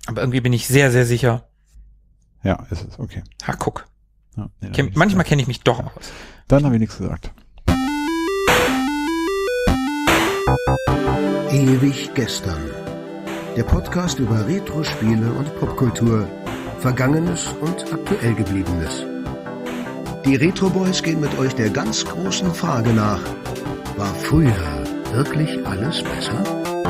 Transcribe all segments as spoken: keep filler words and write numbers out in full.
Aber irgendwie bin ich sehr, sehr sicher. Ja, ist es, okay. Ha, guck. Ja, nee, Ken, manchmal kenne ich mich doch ja. aus. Dann habe ich nichts gesagt. Ewig gestern. Der Podcast über Retro-Spiele und Popkultur. Vergangenes und aktuell Gebliebenes. Die Retro Boys gehen mit euch der ganz großen Frage nach: War früher wirklich alles besser?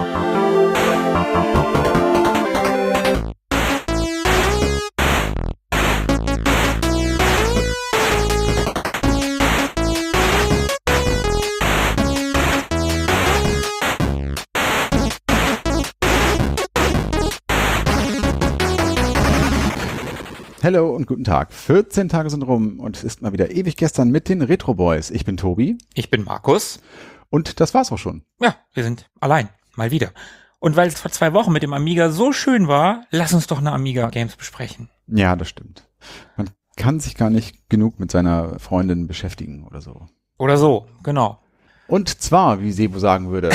Hallo und guten Tag. vierzehn Tage sind rum und es ist mal wieder ewig gestern mit den Retro Boys. Ich bin Tobi. Ich bin Markus. Und das war's auch schon. Ja, wir sind allein. Mal wieder. Und weil es vor zwei Wochen mit dem Amiga so schön war, lass uns doch eine Amiga Games besprechen. Ja, das stimmt. Man kann sich gar nicht genug mit seiner Freundin beschäftigen oder so. Oder so, genau. Und zwar, wie Sebo sagen würde,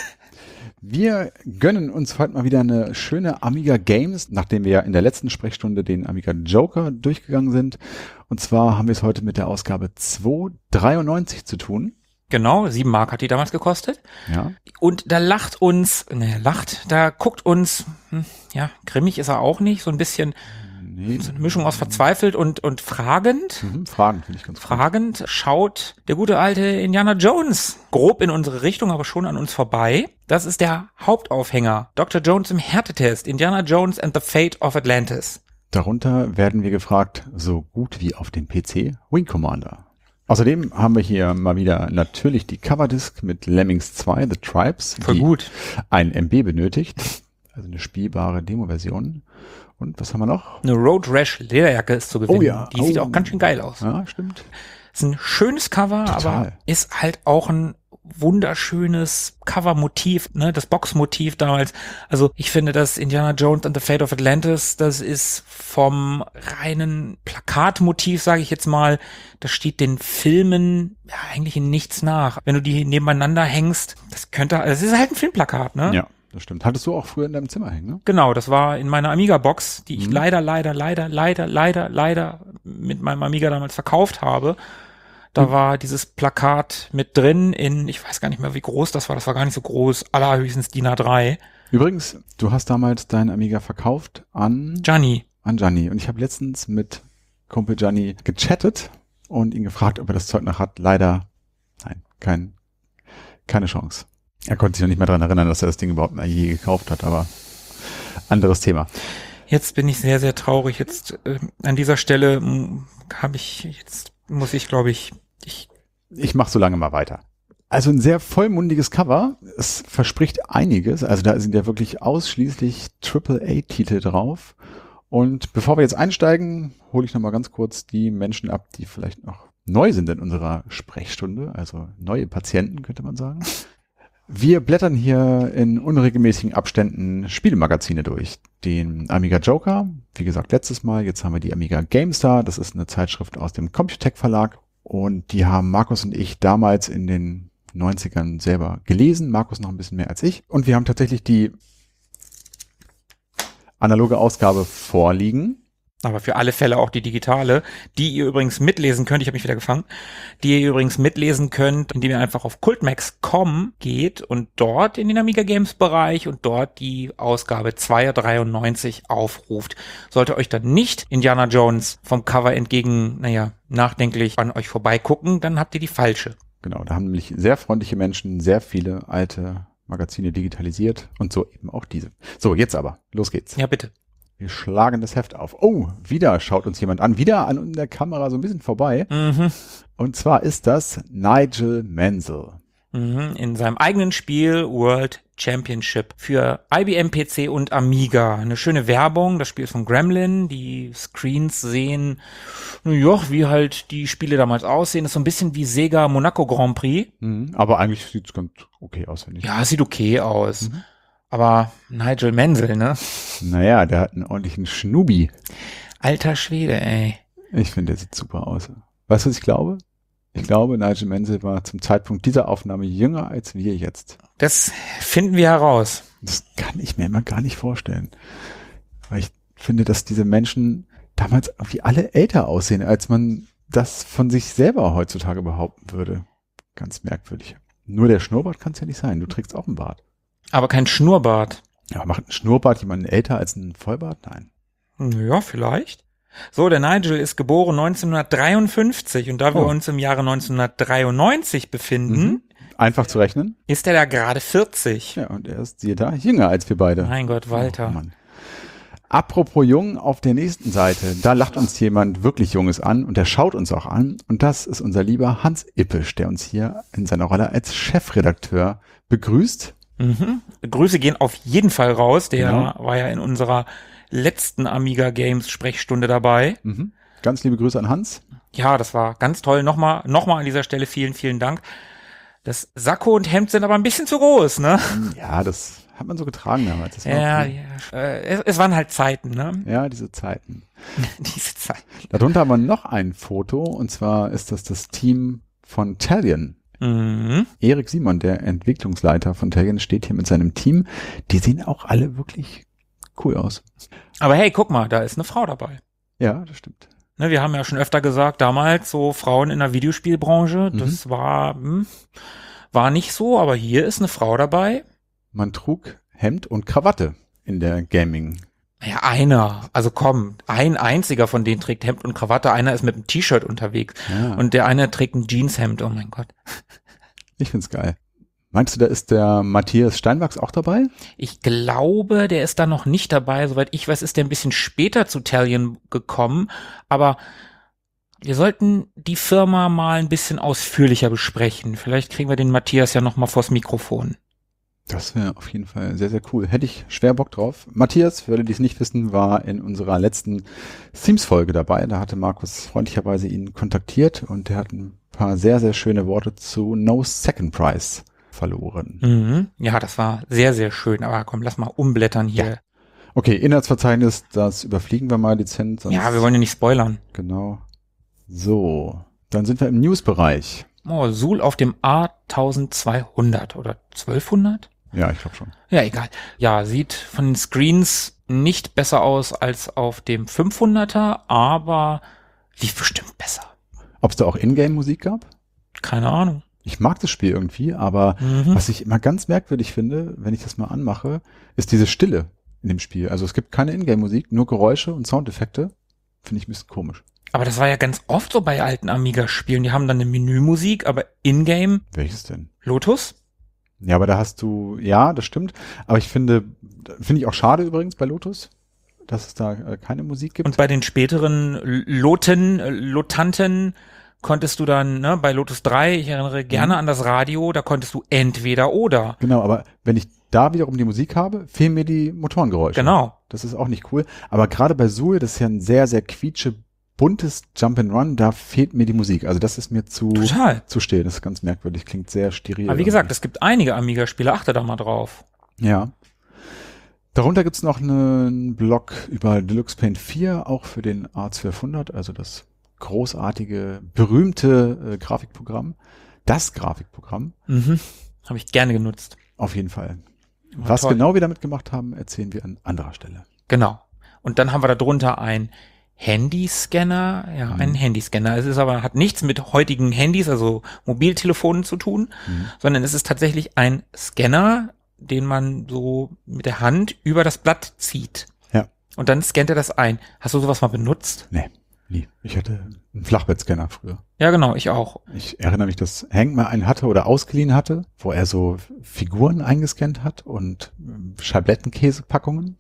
wir gönnen uns heute mal wieder eine schöne Amiga Games, nachdem wir ja in der letzten Sprechstunde den Amiga Joker durchgegangen sind. Und zwar haben wir es heute mit der Ausgabe zweihundertdreiundneunzig zu tun. Genau, sieben Mark hat die damals gekostet. Ja. Und da lacht uns, ne, lacht, da guckt uns, hm, ja, grimmig ist er auch nicht, so ein bisschen, Nee. so eine Mischung aus verzweifelt und, und fragend. Mhm, Fragen finde ich ganz gut. Fragend schaut der gute alte Indiana Jones grob in unsere Richtung, aber schon an uns vorbei. Das ist der Hauptaufhänger. Doktor Jones im Härtetest. Indiana Jones and the Fate of Atlantis. Darunter werden wir gefragt, so gut wie auf dem P C, Wing Commander. Außerdem haben wir hier mal wieder natürlich die Coverdisc mit Lemmings zwei, The Tribes, Voll die gut. ein M B benötigt, also eine spielbare Demo-Version. Und was haben wir noch? Eine Road Rash Lederjacke ist zu gewinnen. Oh ja. Die sieht Oh. auch ganz schön geil aus. Ja, stimmt. Ist ein schönes Cover, Total. aber ist halt auch ein wunderschönes Covermotiv, ne, das Boxmotiv damals. Also ich finde, dass Indiana Jones and the Fate of Atlantis, das ist vom reinen Plakatmotiv, sage ich jetzt mal, das steht den Filmen ja eigentlich in nichts nach. Wenn du die nebeneinander hängst, das könnte, es ist halt ein Filmplakat, ne? Ja, das stimmt. Hattest du auch früher in deinem Zimmer hängen, ne? Genau, das war in meiner Amiga-Box, die ich Mhm. leider, leider, leider, leider, leider, leider mit meinem Amiga damals verkauft habe. Da Mhm. war dieses Plakat mit drin in, ich weiß gar nicht mehr, wie groß das war, das war gar nicht so groß, allerhöchstens D I N A drei. Übrigens, du hast damals deinen Amiga verkauft an Gianni. an Gianni. Und ich habe letztens mit Kumpel Gianni gechattet und ihn gefragt, ob er das Zeug noch hat. Leider, nein, kein, keine Chance. Er konnte sich noch nicht mehr daran erinnern, dass er das Ding überhaupt mal je gekauft hat, aber anderes Thema. Jetzt bin ich sehr, sehr traurig. Jetzt äh, an dieser Stelle habe ich, jetzt muss ich, glaube ich, ich Ich mache so lange mal weiter. Also ein sehr vollmundiges Cover. Es verspricht einiges. Also da sind ja wirklich ausschließlich Triple A Titel drauf. Und bevor wir jetzt einsteigen, hole ich nochmal ganz kurz die Menschen ab, die vielleicht noch neu sind in unserer Sprechstunde. Also neue Patienten, könnte man sagen. Wir blättern hier in unregelmäßigen Abständen Spielemagazine durch. Den Amiga Joker, wie gesagt, letztes Mal. Jetzt haben wir die Amiga GameStar. Das ist eine Zeitschrift aus dem Computec Verlag. Und die haben Markus und ich damals in den neunzigern selber gelesen. Markus noch ein bisschen mehr als ich. Und wir haben tatsächlich die analoge Ausgabe vorliegen. aber für alle Fälle auch die digitale, die ihr übrigens mitlesen könnt, ich habe mich wieder gefangen, die ihr übrigens mitlesen könnt, indem ihr einfach auf cultmax punkt com geht und dort in den Amiga Games Bereich und dort die Ausgabe zweihundertdreiundneunzig aufruft. Sollte euch dann nicht Indiana Jones vom Cover entgegen, naja, nachdenklich an euch vorbeigucken, dann habt ihr die falsche. Genau, da haben nämlich sehr freundliche Menschen sehr viele alte Magazine digitalisiert und so eben auch diese. So, jetzt aber, los geht's. Ja, bitte. Wir schlagen das Heft auf. Oh, wieder schaut uns jemand an. Wieder an der Kamera so ein bisschen vorbei. Mhm. Und zwar ist das Nigel Mansell. Mhm. In seinem eigenen Spiel World Championship für I B M P C und Amiga. Eine schöne Werbung. Das Spiel ist von Gremlin. Die Screens sehen, ja, wie halt die Spiele damals aussehen. Das ist so ein bisschen wie Sega Monaco Grand Prix. Mhm, aber eigentlich sieht es ganz okay aus, finde ich. Ja, es sieht okay aus. Mhm. Aber Nigel Mansell, ne? Naja, der hat einen ordentlichen Schnubi. Alter Schwede, ey. Ich finde, der sieht super aus. Weißt du, was ich glaube? Ich glaube, Nigel Mansell war zum Zeitpunkt dieser Aufnahme jünger als wir jetzt. Das finden wir heraus. Das kann ich mir immer gar nicht vorstellen. Weil ich finde, dass diese Menschen damals irgendwie alle älter aussehen, als man das von sich selber heutzutage behaupten würde. Ganz merkwürdig. Nur der Schnurrbart kann es ja nicht sein. Du trägst auch einen Bart. Aber kein Schnurrbart. Ja, macht ein Schnurrbart jemanden älter als ein Vollbart? Nein. Ja, vielleicht. So, der Nigel ist geboren neunzehnhundertdreiundfünfzig und da wir Oh. uns im Jahre neunzehnhundertdreiundneunzig befinden, Mhm. Einfach zu rechnen. ist er da gerade vierzig. Ja, und er ist, siehe da, jünger als wir beide. Mein Gott, Walter. Oh, Mann. Apropos jung, auf der nächsten Seite, da lacht uns jemand wirklich Junges an und der schaut uns auch an. Und das ist unser lieber Hans Ippisch, der uns hier in seiner Rolle als Chefredakteur begrüßt. Mhm. Grüße gehen auf jeden Fall raus. Der Genau. war ja in unserer letzten Amiga Games Sprechstunde dabei. Mhm. Ganz liebe Grüße an Hans. Ja, das war ganz toll. Nochmal, nochmal an dieser Stelle vielen, vielen Dank. Das Sakko und Hemd sind aber ein bisschen zu groß, ne? Ja, das hat man so getragen damals. Das war Ja, okay. ja äh, es, es waren halt Zeiten, ne? Ja, diese Zeiten. Diese Zeiten. Darunter haben wir noch ein Foto, und zwar ist das das Team von Talion. Mhm. Erik Simon, der Entwicklungsleiter von Talion, steht hier mit seinem Team. Die sehen auch alle wirklich cool aus. Aber hey, guck mal, da ist eine Frau dabei. Ja, das stimmt. Ne, wir haben ja schon öfter gesagt, damals so Frauen in der Videospielbranche, Mhm. das war, hm, war nicht so, aber hier ist eine Frau dabei. Man trug Hemd und Krawatte in der Gaming. Ja, einer. Also komm, ein einziger von denen trägt Hemd und Krawatte, einer ist mit einem T-Shirt unterwegs Ja, und der eine trägt ein Jeanshemd, oh mein Gott. ich find's geil. Meinst du, da ist der Matthias Steinwachs auch dabei? Ich glaube, der ist da noch nicht dabei. Soweit ich weiß, ist der ein bisschen später zu Talion gekommen. Aber wir sollten die Firma mal ein bisschen ausführlicher besprechen. Vielleicht kriegen wir den Matthias ja noch mal vors Mikrofon. Das wäre auf jeden Fall sehr, sehr cool. Hätte ich schwer Bock drauf. Matthias, für alle, die es nicht wissen, war in unserer letzten Themes-Folge dabei. Da hatte Markus freundlicherweise ihn kontaktiert und der hat ein paar sehr, sehr schöne Worte zu No Second Prize verloren. Mhm. Ja, das war sehr, sehr schön. Aber komm, lass mal umblättern hier. Ja. Okay, Inhaltsverzeichnis, das überfliegen wir mal dezent. sonst- Ja, wir wollen ja nicht spoilern. Genau. So, dann sind wir im News-Bereich. Oh, Suhl auf dem A zwölfhundert oder zwölfhundert? Ja, ich glaube schon. Ja, egal. Ja, sieht von den Screens nicht besser aus als auf dem fünfhunderter, aber lief bestimmt besser. Ob es da auch Ingame-Musik gab? Keine Ahnung. Ich mag das Spiel irgendwie, aber Mhm. was ich immer ganz merkwürdig finde, wenn ich das mal anmache, ist diese Stille in dem Spiel. Also es gibt keine Ingame-Musik, nur Geräusche und Soundeffekte. Finde ich ein bisschen komisch. Aber das war ja ganz oft so bei alten Amiga-Spielen. Die haben dann eine Menümusik, aber in-game Welches denn? Lotus? Ja, aber da hast du, ja, das stimmt. Aber ich finde, finde ich auch schade übrigens bei Lotus, dass es da äh, keine Musik gibt. Und bei den späteren Loten, äh, Lotanten konntest du dann, ne, bei Lotus drei, ich erinnere gerne Mhm. an das Radio, da konntest du entweder oder. Genau, aber wenn ich da wiederum die Musik habe, fehlen mir die Motorengeräusche. Genau. Das ist auch nicht cool. Aber gerade bei Suhl, das ist ja ein sehr, sehr quietsche, buntes Jump'n'Run, da fehlt mir die Musik. Also das ist mir zu, Total. zu still. Das ist ganz merkwürdig, klingt sehr steril. Aber wie gesagt, es gibt einige Amiga-Spiele, achte da mal drauf. Ja. Darunter gibt's noch einen Blog über Deluxe Paint vier, auch für den A zwölfhundert, also das großartige, berühmte äh, Grafikprogramm. Das Grafikprogramm, Mhm. Habe ich gerne genutzt. auf jeden Fall. War Was toll. genau wir damit gemacht haben, erzählen wir an anderer Stelle. Genau. Und dann haben wir da drunter ein Handyscanner, ja, Mhm. einen Handyscanner. Es ist aber, hat nichts mit heutigen Handys, also Mobiltelefonen zu tun, Mhm. sondern es ist tatsächlich ein Scanner, den man so mit der Hand über das Blatt zieht. Ja. Und dann scannt er das ein. Hast du sowas mal benutzt? Nee, nie. Ich hatte einen Flachbettscanner früher. Ja, genau, ich auch. Ich erinnere mich, dass Hank mal einen hatte oder ausgeliehen hatte, wo er so Figuren eingescannt hat und ähm, Scheiblettenkäsepackungen.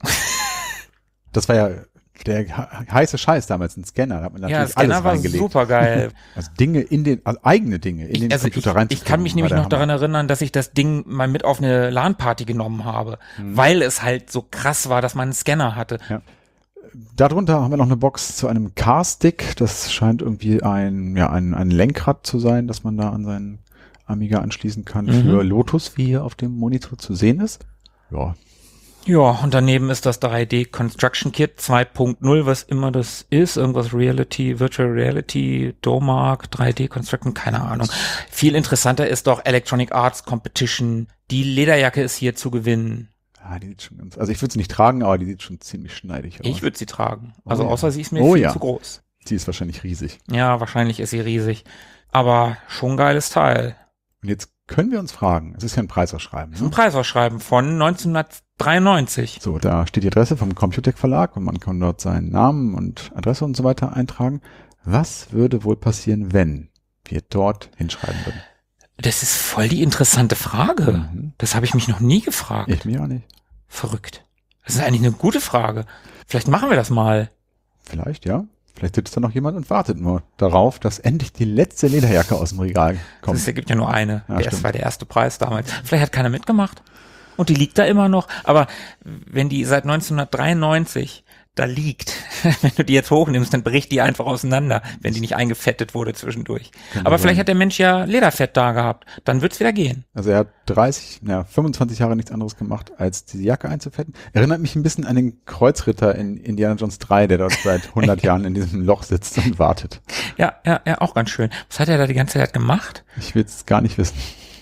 Das war ja der he- heiße Scheiß damals, ein Scanner. Da hat man natürlich Ja, Scanner alles war reingelegt. super geil. Also Dinge in den, also eigene Dinge in den Ich, also ich, Computer reinzufügen. ich kann mich nämlich war der noch daran Hammer. erinnern, dass ich das Ding mal mit auf eine LAN-Party genommen habe, Mhm. weil es halt so krass war, dass man einen Scanner hatte. Darunter haben wir noch eine Box zu einem Car-Stick. Das scheint irgendwie ein, ja, ein, ein Lenkrad zu sein, das man da an seinen Amiga anschließen kann Mhm. für Lotus, wie hier auf dem Monitor zu sehen ist. Ja, Ja, und daneben ist das drei D Construction Kit zwei Punkt null, was immer das ist. Irgendwas Reality, Virtual Reality, Domark, drei D Construction, keine Ahnung. Viel interessanter ist doch Electronic Arts Competition. Die Lederjacke ist hier zu gewinnen. Ja, die sieht schon ganz, also ich würde sie nicht tragen, aber die sieht schon ziemlich schneidig aus. Ich würde sie tragen. Also Oh ja. außer sie ist mir Oh viel ja. zu groß. Sie ist wahrscheinlich riesig. Ja, wahrscheinlich ist sie riesig. Aber schon ein geiles Teil. Und jetzt können wir uns fragen, es ist ja ein Preisausschreiben. Das ist ein Ne? Preisausschreiben von neunzehnhundertdreiundneunzig. So, da steht die Adresse vom Computec Verlag und man kann dort seinen Namen und Adresse und so weiter eintragen. Was würde wohl passieren, wenn wir dort hinschreiben würden? Das ist voll die interessante Frage. Mhm. Das habe ich mich noch nie gefragt. Ich mir auch nicht. Verrückt. Das ist eigentlich eine gute Frage. Vielleicht machen wir das mal. Vielleicht, ja. Vielleicht sitzt da noch jemand und wartet nur darauf, dass endlich die letzte Lederjacke aus dem Regal kommt. Es gibt ja nur eine. Ja, der stimmt. war der erste Preis damals. Vielleicht hat keiner mitgemacht. Und die liegt da immer noch. Aber wenn die seit neunzehnhundertdreiundneunzig da liegt, wenn du die jetzt hochnimmst, dann bricht die einfach auseinander, wenn die nicht eingefettet wurde zwischendurch. Könnte Aber sein. vielleicht hat der Mensch ja Lederfett da gehabt. Dann wird's wieder gehen. Also er hat dreißig, ja, fünfundzwanzig Jahre nichts anderes gemacht, als diese Jacke einzufetten. Erinnert mich ein bisschen an den Kreuzritter in Indiana Jones drei, der dort seit hundert Jahren in diesem Loch sitzt und wartet. Ja, ja, ja, auch ganz schön. Was hat er da die ganze Zeit gemacht? Ich will es gar nicht wissen.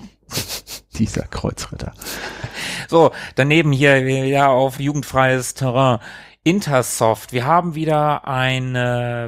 Dieser Kreuzritter. So, daneben hier ja auf jugendfreies Terrain. Intersoft. Wir haben wieder eine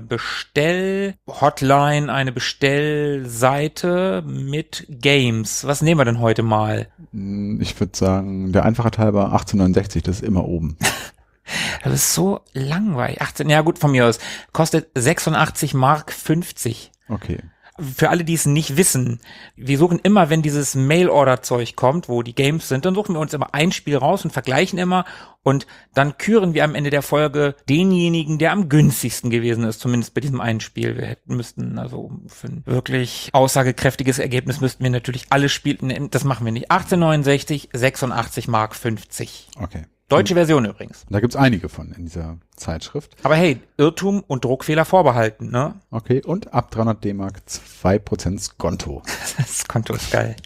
Bestell-Hotline, eine Bestellseite mit Games. Was nehmen wir denn heute mal? Ich würde sagen, der einfache Teil war achtzehnhundertneunundsechzig, das ist immer oben. Das ist so langweilig. achtzehn, ja gut, von mir aus. Kostet sechsundachtzig Mark fünfzig. Okay. Für alle, die es nicht wissen, wir suchen immer, wenn dieses Mail-Order-Zeug kommt, wo die Games sind, dann suchen wir uns immer ein Spiel raus und vergleichen immer und dann küren wir am Ende der Folge denjenigen, der am günstigsten gewesen ist, zumindest bei diesem einen Spiel. Wir hätten, müssten, also für ein wirklich aussagekräftiges Ergebnis müssten wir natürlich alle Spiele, das machen wir nicht. achtzehnhundertneunundsechzig, sechsundachtzig Mark fünfzig. Okay. Deutsche Version übrigens. Da gibt's einige von in dieser Zeitschrift. Aber hey, Irrtum und Druckfehler vorbehalten, ne? Okay, und ab dreihundert D-Mark zwei Prozent Skonto. Das Konto ist geil.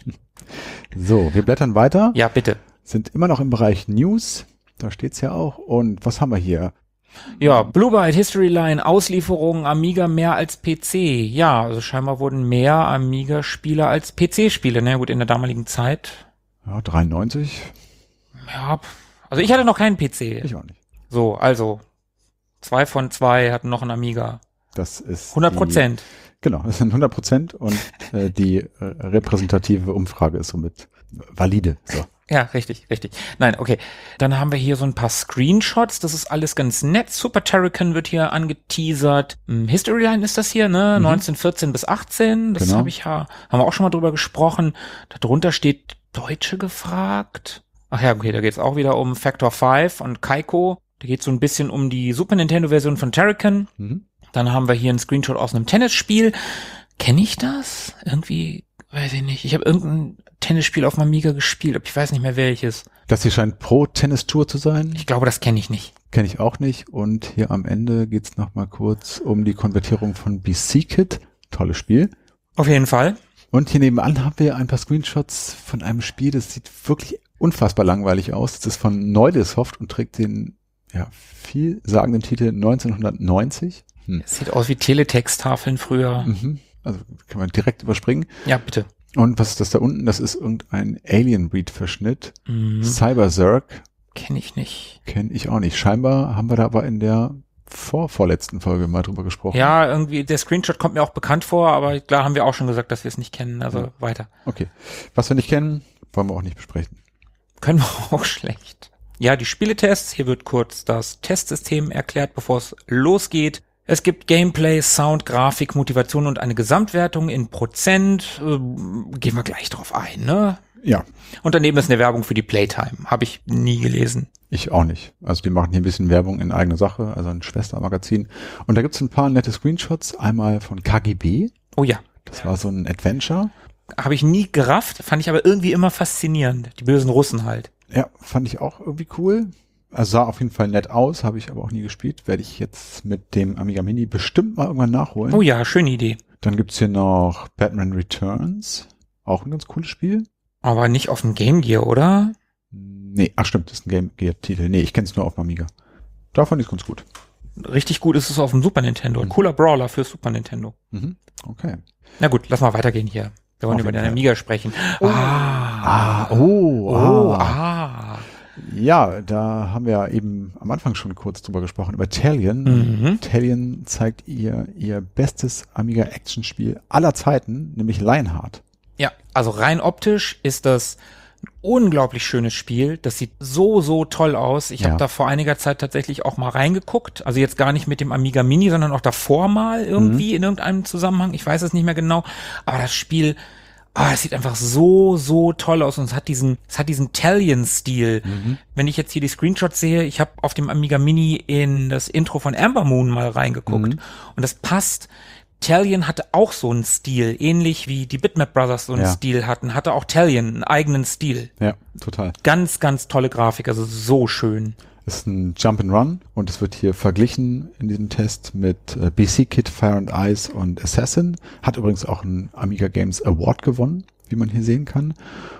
So, wir blättern weiter. Ja, bitte. Sind immer noch im Bereich News. Da steht's ja auch. Und was haben wir hier? Ja, Blue Byte History Line, Auslieferungen Amiga mehr als P C. Ja, also scheinbar wurden mehr Amiga-Spieler als P C-Spiele. Na gut, in der damaligen Zeit. Ja, dreiundneunzig. Ja, also ich hatte noch keinen P C. Ich auch nicht. So, also zwei von zwei hatten noch einen Amiga. Das ist hundert Prozent. Die, genau, das sind hundert Prozent und äh, die äh, repräsentative Umfrage ist somit valide. So. Ja, richtig, richtig. Nein, okay. Dann haben wir hier so ein paar Screenshots. Das ist alles ganz nett. Super Terrican wird hier angeteasert. Hm, History Line ist das hier, ne? Mhm. neunzehnhundertvierzehn bis achtzehn. Das Genau. habe ich ja, haben wir auch schon mal drüber gesprochen. Darunter steht Deutsche gefragt. Ach ja, okay, da geht's auch wieder um Factor fünf und Kaiko. Da geht's so ein bisschen um die Super Nintendo-Version von Terrican. Mhm. Dann haben wir hier einen Screenshot aus einem Tennisspiel. Kenne ich das? Irgendwie, weiß ich nicht. Ich habe irgendein Tennisspiel auf dem Amiga gespielt, aber ich weiß nicht mehr welches. Das hier scheint Pro Tennis Tour zu sein. Ich glaube, das kenne ich nicht. Kenne ich auch nicht. Und hier am Ende geht's noch mal kurz um die Konvertierung von B C-Kit. Tolles Spiel. Auf jeden Fall. Und hier nebenan haben wir ein paar Screenshots von einem Spiel, das sieht wirklich unfassbar langweilig aus. Das ist von Neudesoft und trägt den ja, vielsagenden Titel neunzehnhundertneunzig. Hm. Es sieht aus wie Teletexttafeln früher. Mhm. Also kann man direkt überspringen. Ja, bitte. Und was ist das da unten? Das ist irgendein Alien Breed Verschnitt. Mhm. Cyber Zerg. Kenne ich nicht. Kenne ich auch nicht. Scheinbar haben wir da aber in der vorvorletzten Folge mal drüber gesprochen. Ja, irgendwie, der Screenshot kommt mir auch bekannt vor, aber klar haben wir auch schon gesagt, dass wir es nicht kennen. Also Ja. weiter. Okay. Was wir nicht kennen, wollen wir auch nicht besprechen. Können wir auch schlecht. Ja, die Spieletests. Hier wird kurz das Testsystem erklärt, bevor es losgeht. Es gibt Gameplay, Sound, Grafik, Motivation und eine Gesamtwertung in Prozent. Ähm, gehen wir gleich drauf ein, ne? Ja, Und daneben ist eine Werbung für die Playtime. Habe ich nie gelesen. ich auch nicht. Also die machen hier ein bisschen Werbung in eigener Sache, also ein Schwestermagazin. Und da gibt's ein paar nette Screenshots. Einmal von K G B. Oh ja. Das war so ein Adventure. Habe ich nie gerafft, fand ich aber irgendwie immer faszinierend. Die bösen Russen halt. Ja, fand ich auch irgendwie cool. Also sah auf jeden Fall nett aus, habe ich aber auch nie gespielt. Werde ich jetzt mit dem Amiga Mini bestimmt mal irgendwann nachholen. Oh ja, schöne Idee. Dann gibt's hier noch Batman Returns. Auch ein ganz cooles Spiel. Aber nicht auf dem Game Gear, oder? Nee, ach stimmt, das ist ein Game Gear-Titel. Nee, ich kenn's nur auf dem Amiga. Da fand ich's ganz gut. Richtig gut ist es auf dem Super Nintendo. Ein cooler Brawler für Super Nintendo. Mhm. Okay. Na gut, lass mal weitergehen hier. Wir wollen Auf über jeden den Fall. Amiga sprechen. Ah. Ah, oh, Oh, ah. ah. Ja, da haben wir ja eben am Anfang schon kurz drüber gesprochen, über Talion. Mhm. Talion zeigt ihr ihr bestes Amiga-Action-Spiel aller Zeiten, nämlich Lionheart. Ja, also rein optisch ist das ein unglaublich schönes Spiel. Das sieht so, so toll aus. Ich Ja. habe da vor einiger Zeit tatsächlich auch mal reingeguckt. Also jetzt gar nicht mit dem Amiga Mini, sondern auch davor mal irgendwie in irgendeinem Zusammenhang. Ich weiß es nicht mehr genau. Aber das Spiel, ah, es sieht einfach so, so toll aus und es hat diesen, es hat diesen Talion-Stil. Wenn ich jetzt hier die Screenshots sehe, ich habe auf dem Amiga Mini in das Intro von Amber Moon mal reingeguckt und das passt. Talion hatte auch so einen Stil, ähnlich wie die Bitmap Brothers so einen Ja. Stil hatten, hatte auch Talion einen eigenen Stil. Ja, total. Ganz, ganz tolle Grafik, also so schön. Ist ein Jump-and-Run und es wird hier verglichen in diesem Test mit äh, B C Kit, Fire and Ice und Assassin. Hat übrigens auch einen Amiga Games Award gewonnen, wie man hier sehen kann.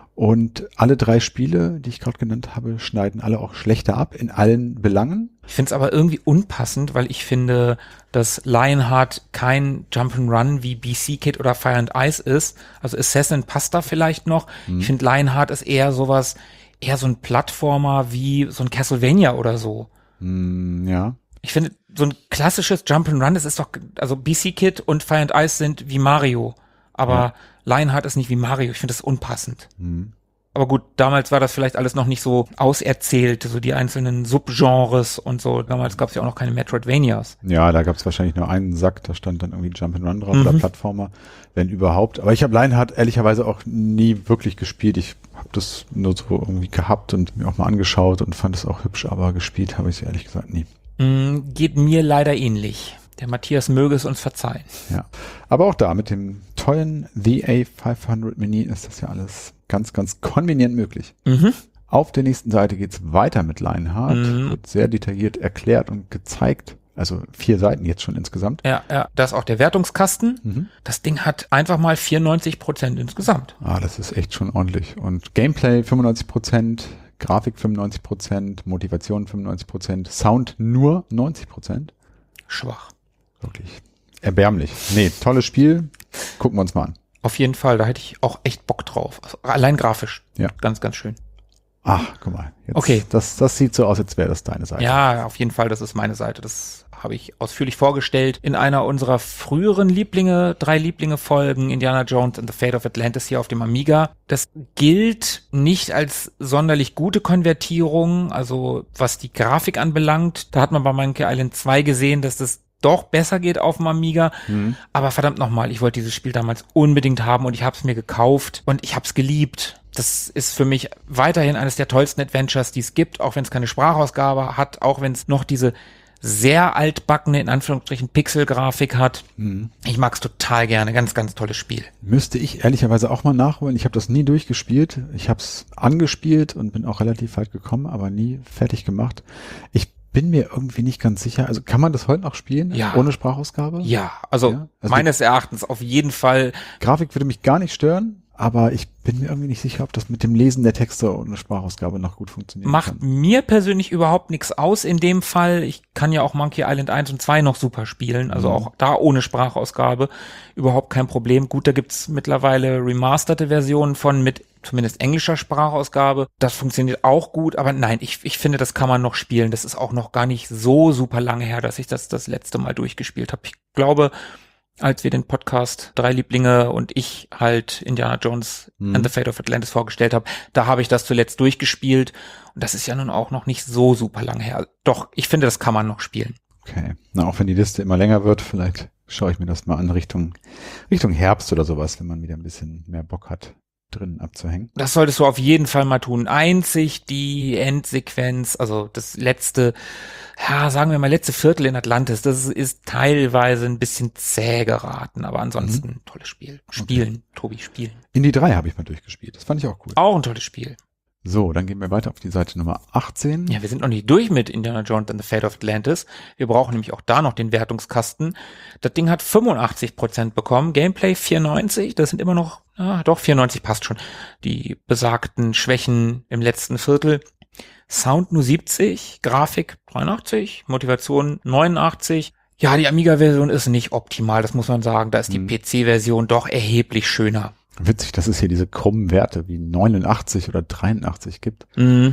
Und alle drei Spiele, die ich gerade genannt habe, schneiden alle auch schlechter ab in allen Belangen. Ich finde es aber irgendwie unpassend, weil ich finde, dass Lionheart kein Jump'n'Run wie B C Kit oder Fire and Ice ist. Also Assassin passt da vielleicht noch. Ich finde Lionheart ist eher sowas, eher so ein Plattformer wie so ein Castlevania oder so. Hm, ja. Ich finde, so ein klassisches Jump'n'Run, das ist doch, also B C Kit und Fire and Ice sind wie Mario. Aber Ja. Lionheart ist nicht wie Mario. Ich finde das unpassend. Hm. Aber gut, damals war das vielleicht alles noch nicht so auserzählt, so die einzelnen Subgenres und so. Damals gab es ja auch noch keine Metroidvanias. Ja, da gab es wahrscheinlich nur einen Sack, da stand dann irgendwie Jump-and-Run drauf Mhm. oder Plattformer, wenn überhaupt. Aber ich habe Lionheart ehrlicherweise auch nie wirklich gespielt. Ich habe das nur so irgendwie gehabt und mir auch mal angeschaut und fand es auch hübsch, aber gespielt habe ich es ehrlich gesagt nie. Mm, geht mir leider ähnlich. Der Matthias möge es uns verzeihen. Ja, aber auch da mit dem tollen The A fünfhundert Mini ist das ja alles ganz, ganz konvenient möglich. Mhm. Auf der nächsten Seite geht's weiter mit Lionheart, Mhm. wird sehr detailliert erklärt und gezeigt. Also vier Seiten jetzt schon insgesamt. Ja, ja, da ist auch der Wertungskasten. Mhm. Das Ding hat einfach mal vierundneunzig Prozent insgesamt. Ah, das ist echt schon ordentlich. Und Gameplay fünfundneunzig Prozent, Grafik fünfundneunzig Prozent, Motivation fünfundneunzig Prozent, Sound nur neunzig Prozent. Schwach. Wirklich erbärmlich. Nee, tolles Spiel. Gucken wir uns mal an. Auf jeden Fall, da hätte ich auch echt Bock drauf. Also allein grafisch. Ja. Ganz, ganz schön. Ach, guck mal. Jetzt, Okay. Das, das sieht so aus, als wäre das deine Seite. Ja, auf jeden Fall, das ist meine Seite. Das habe ich ausführlich vorgestellt in einer unserer früheren Lieblinge, drei Lieblinge-Folgen, Indiana Jones and the Fate of Atlantis hier auf dem Amiga. Das gilt nicht als sonderlich gute Konvertierung, also was die Grafik anbelangt. Da hat man bei Monkey Island zwei gesehen, dass das doch besser geht auf dem Amiga. Mhm. Aber verdammt nochmal, ich wollte dieses Spiel damals unbedingt haben und ich habe es mir gekauft und ich habe es geliebt. Das ist für mich weiterhin eines der tollsten Adventures, die es gibt, auch wenn es keine Sprachausgabe hat, auch wenn es noch diese sehr altbackene, in Anführungsstrichen, Pixelgrafik hat. Mhm. Ich mag es total gerne. Ganz, ganz tolles Spiel. Müsste ich ehrlicherweise auch mal nachholen. Ich habe das nie durchgespielt. Ich habe es angespielt und bin auch relativ weit gekommen, aber nie fertig gemacht. Ich bin mir irgendwie nicht ganz sicher. Also kann man das heute noch spielen? Ja. Ohne Sprachausgabe? Ja, also, Ja, also meines Erachtens auf jeden Fall. Grafik würde mich gar nicht stören, aber ich bin mir irgendwie nicht sicher, ob das mit dem Lesen der Texte ohne Sprachausgabe noch gut funktionieren Macht kann. mir persönlich überhaupt nichts aus in dem Fall. Ich kann ja auch Monkey Island eins und zwei noch super spielen, also Mhm. auch da ohne Sprachausgabe überhaupt kein Problem. Gut, da gibt's mittlerweile remasterte Versionen von mit zumindest englischer Sprachausgabe. Das funktioniert auch gut, aber nein, ich, ich finde, das kann man noch spielen. Das ist auch noch gar nicht so super lange her, dass ich das das letzte Mal durchgespielt habe. Ich glaube, als wir den Podcast Drei Lieblinge und ich halt Indiana Jones Mhm. and the Fate of Atlantis vorgestellt habe, da habe ich das zuletzt durchgespielt und das ist ja nun auch noch nicht so super lange her. Doch, ich finde, das kann man noch spielen. Okay. Na, auch wenn die Liste immer länger wird, vielleicht schaue ich mir das mal an Richtung, Richtung Herbst oder sowas, wenn man wieder ein bisschen mehr Bock hat, drin abzuhängen. Das solltest du auf jeden Fall mal tun. Einzig die Endsequenz, also das letzte, ja, sagen wir mal, letzte Viertel in Atlantis, das ist, ist teilweise ein bisschen zäh geraten, aber ansonsten Mhm. tolles Spiel. Spielen, Tobi, spielen. Indie drei habe ich mal durchgespielt. Das fand ich auch cool. Auch ein tolles Spiel. So, dann gehen wir weiter auf die Seite Nummer achtzehn. Ja, wir sind noch nicht durch mit Indiana Jones and the Fate of Atlantis. Wir brauchen nämlich auch da noch den Wertungskasten. Das Ding hat fünfundachtzig Prozent bekommen, Gameplay vierundneunzig, das sind immer noch, ah, doch, vierundneunzig passt schon. Die besagten Schwächen im letzten Viertel. Sound nur siebzig, Grafik dreiundachtzig, Motivation neunundachtzig. Ja, die Amiga-Version ist nicht optimal, das muss man sagen. Da ist die Mhm. P C-Version doch erheblich schöner. Witzig, dass es hier diese krummen Werte wie neunundachtzig oder dreiundachtzig gibt. Mhm, ja.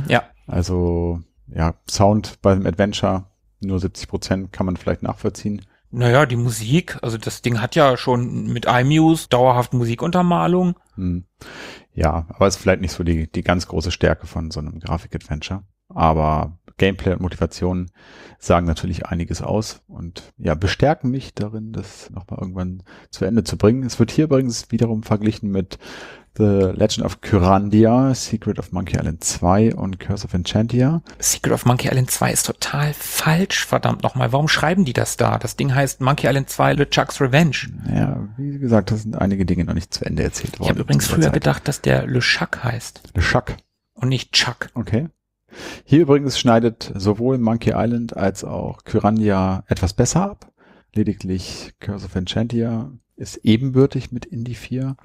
Also ja, Sound beim Adventure nur siebzig Prozent kann man vielleicht nachvollziehen. Naja, die Musik, also das Ding hat ja schon mit iMuse dauerhaft Musikuntermalung. Hm. Ja, aber ist vielleicht nicht so die, die ganz große Stärke von so einem Grafik-Adventure. Aber Gameplay und Motivation sagen natürlich einiges aus und ja, bestärken mich darin, das nochmal irgendwann zu Ende zu bringen. Es wird hier übrigens wiederum verglichen mit The Legend of Kyrandia, Secret of Monkey Island zwei und Curse of Enchantia. Secret of Monkey Island zwei ist total falsch, verdammt nochmal. Warum schreiben die das da? Das Ding heißt Monkey Island zwei LeChuck's Revenge. Ja, wie gesagt, das sind einige Dinge noch nicht zu Ende erzählt worden. Ich habe übrigens früher Zeit. gedacht, dass der LeChuck heißt. LeChuck. Und nicht Chuck. Okay. Hier übrigens schneidet sowohl Monkey Island als auch Kyrandia etwas besser ab. Lediglich Curse of Enchantia ist ebenbürtig mit Indie vier.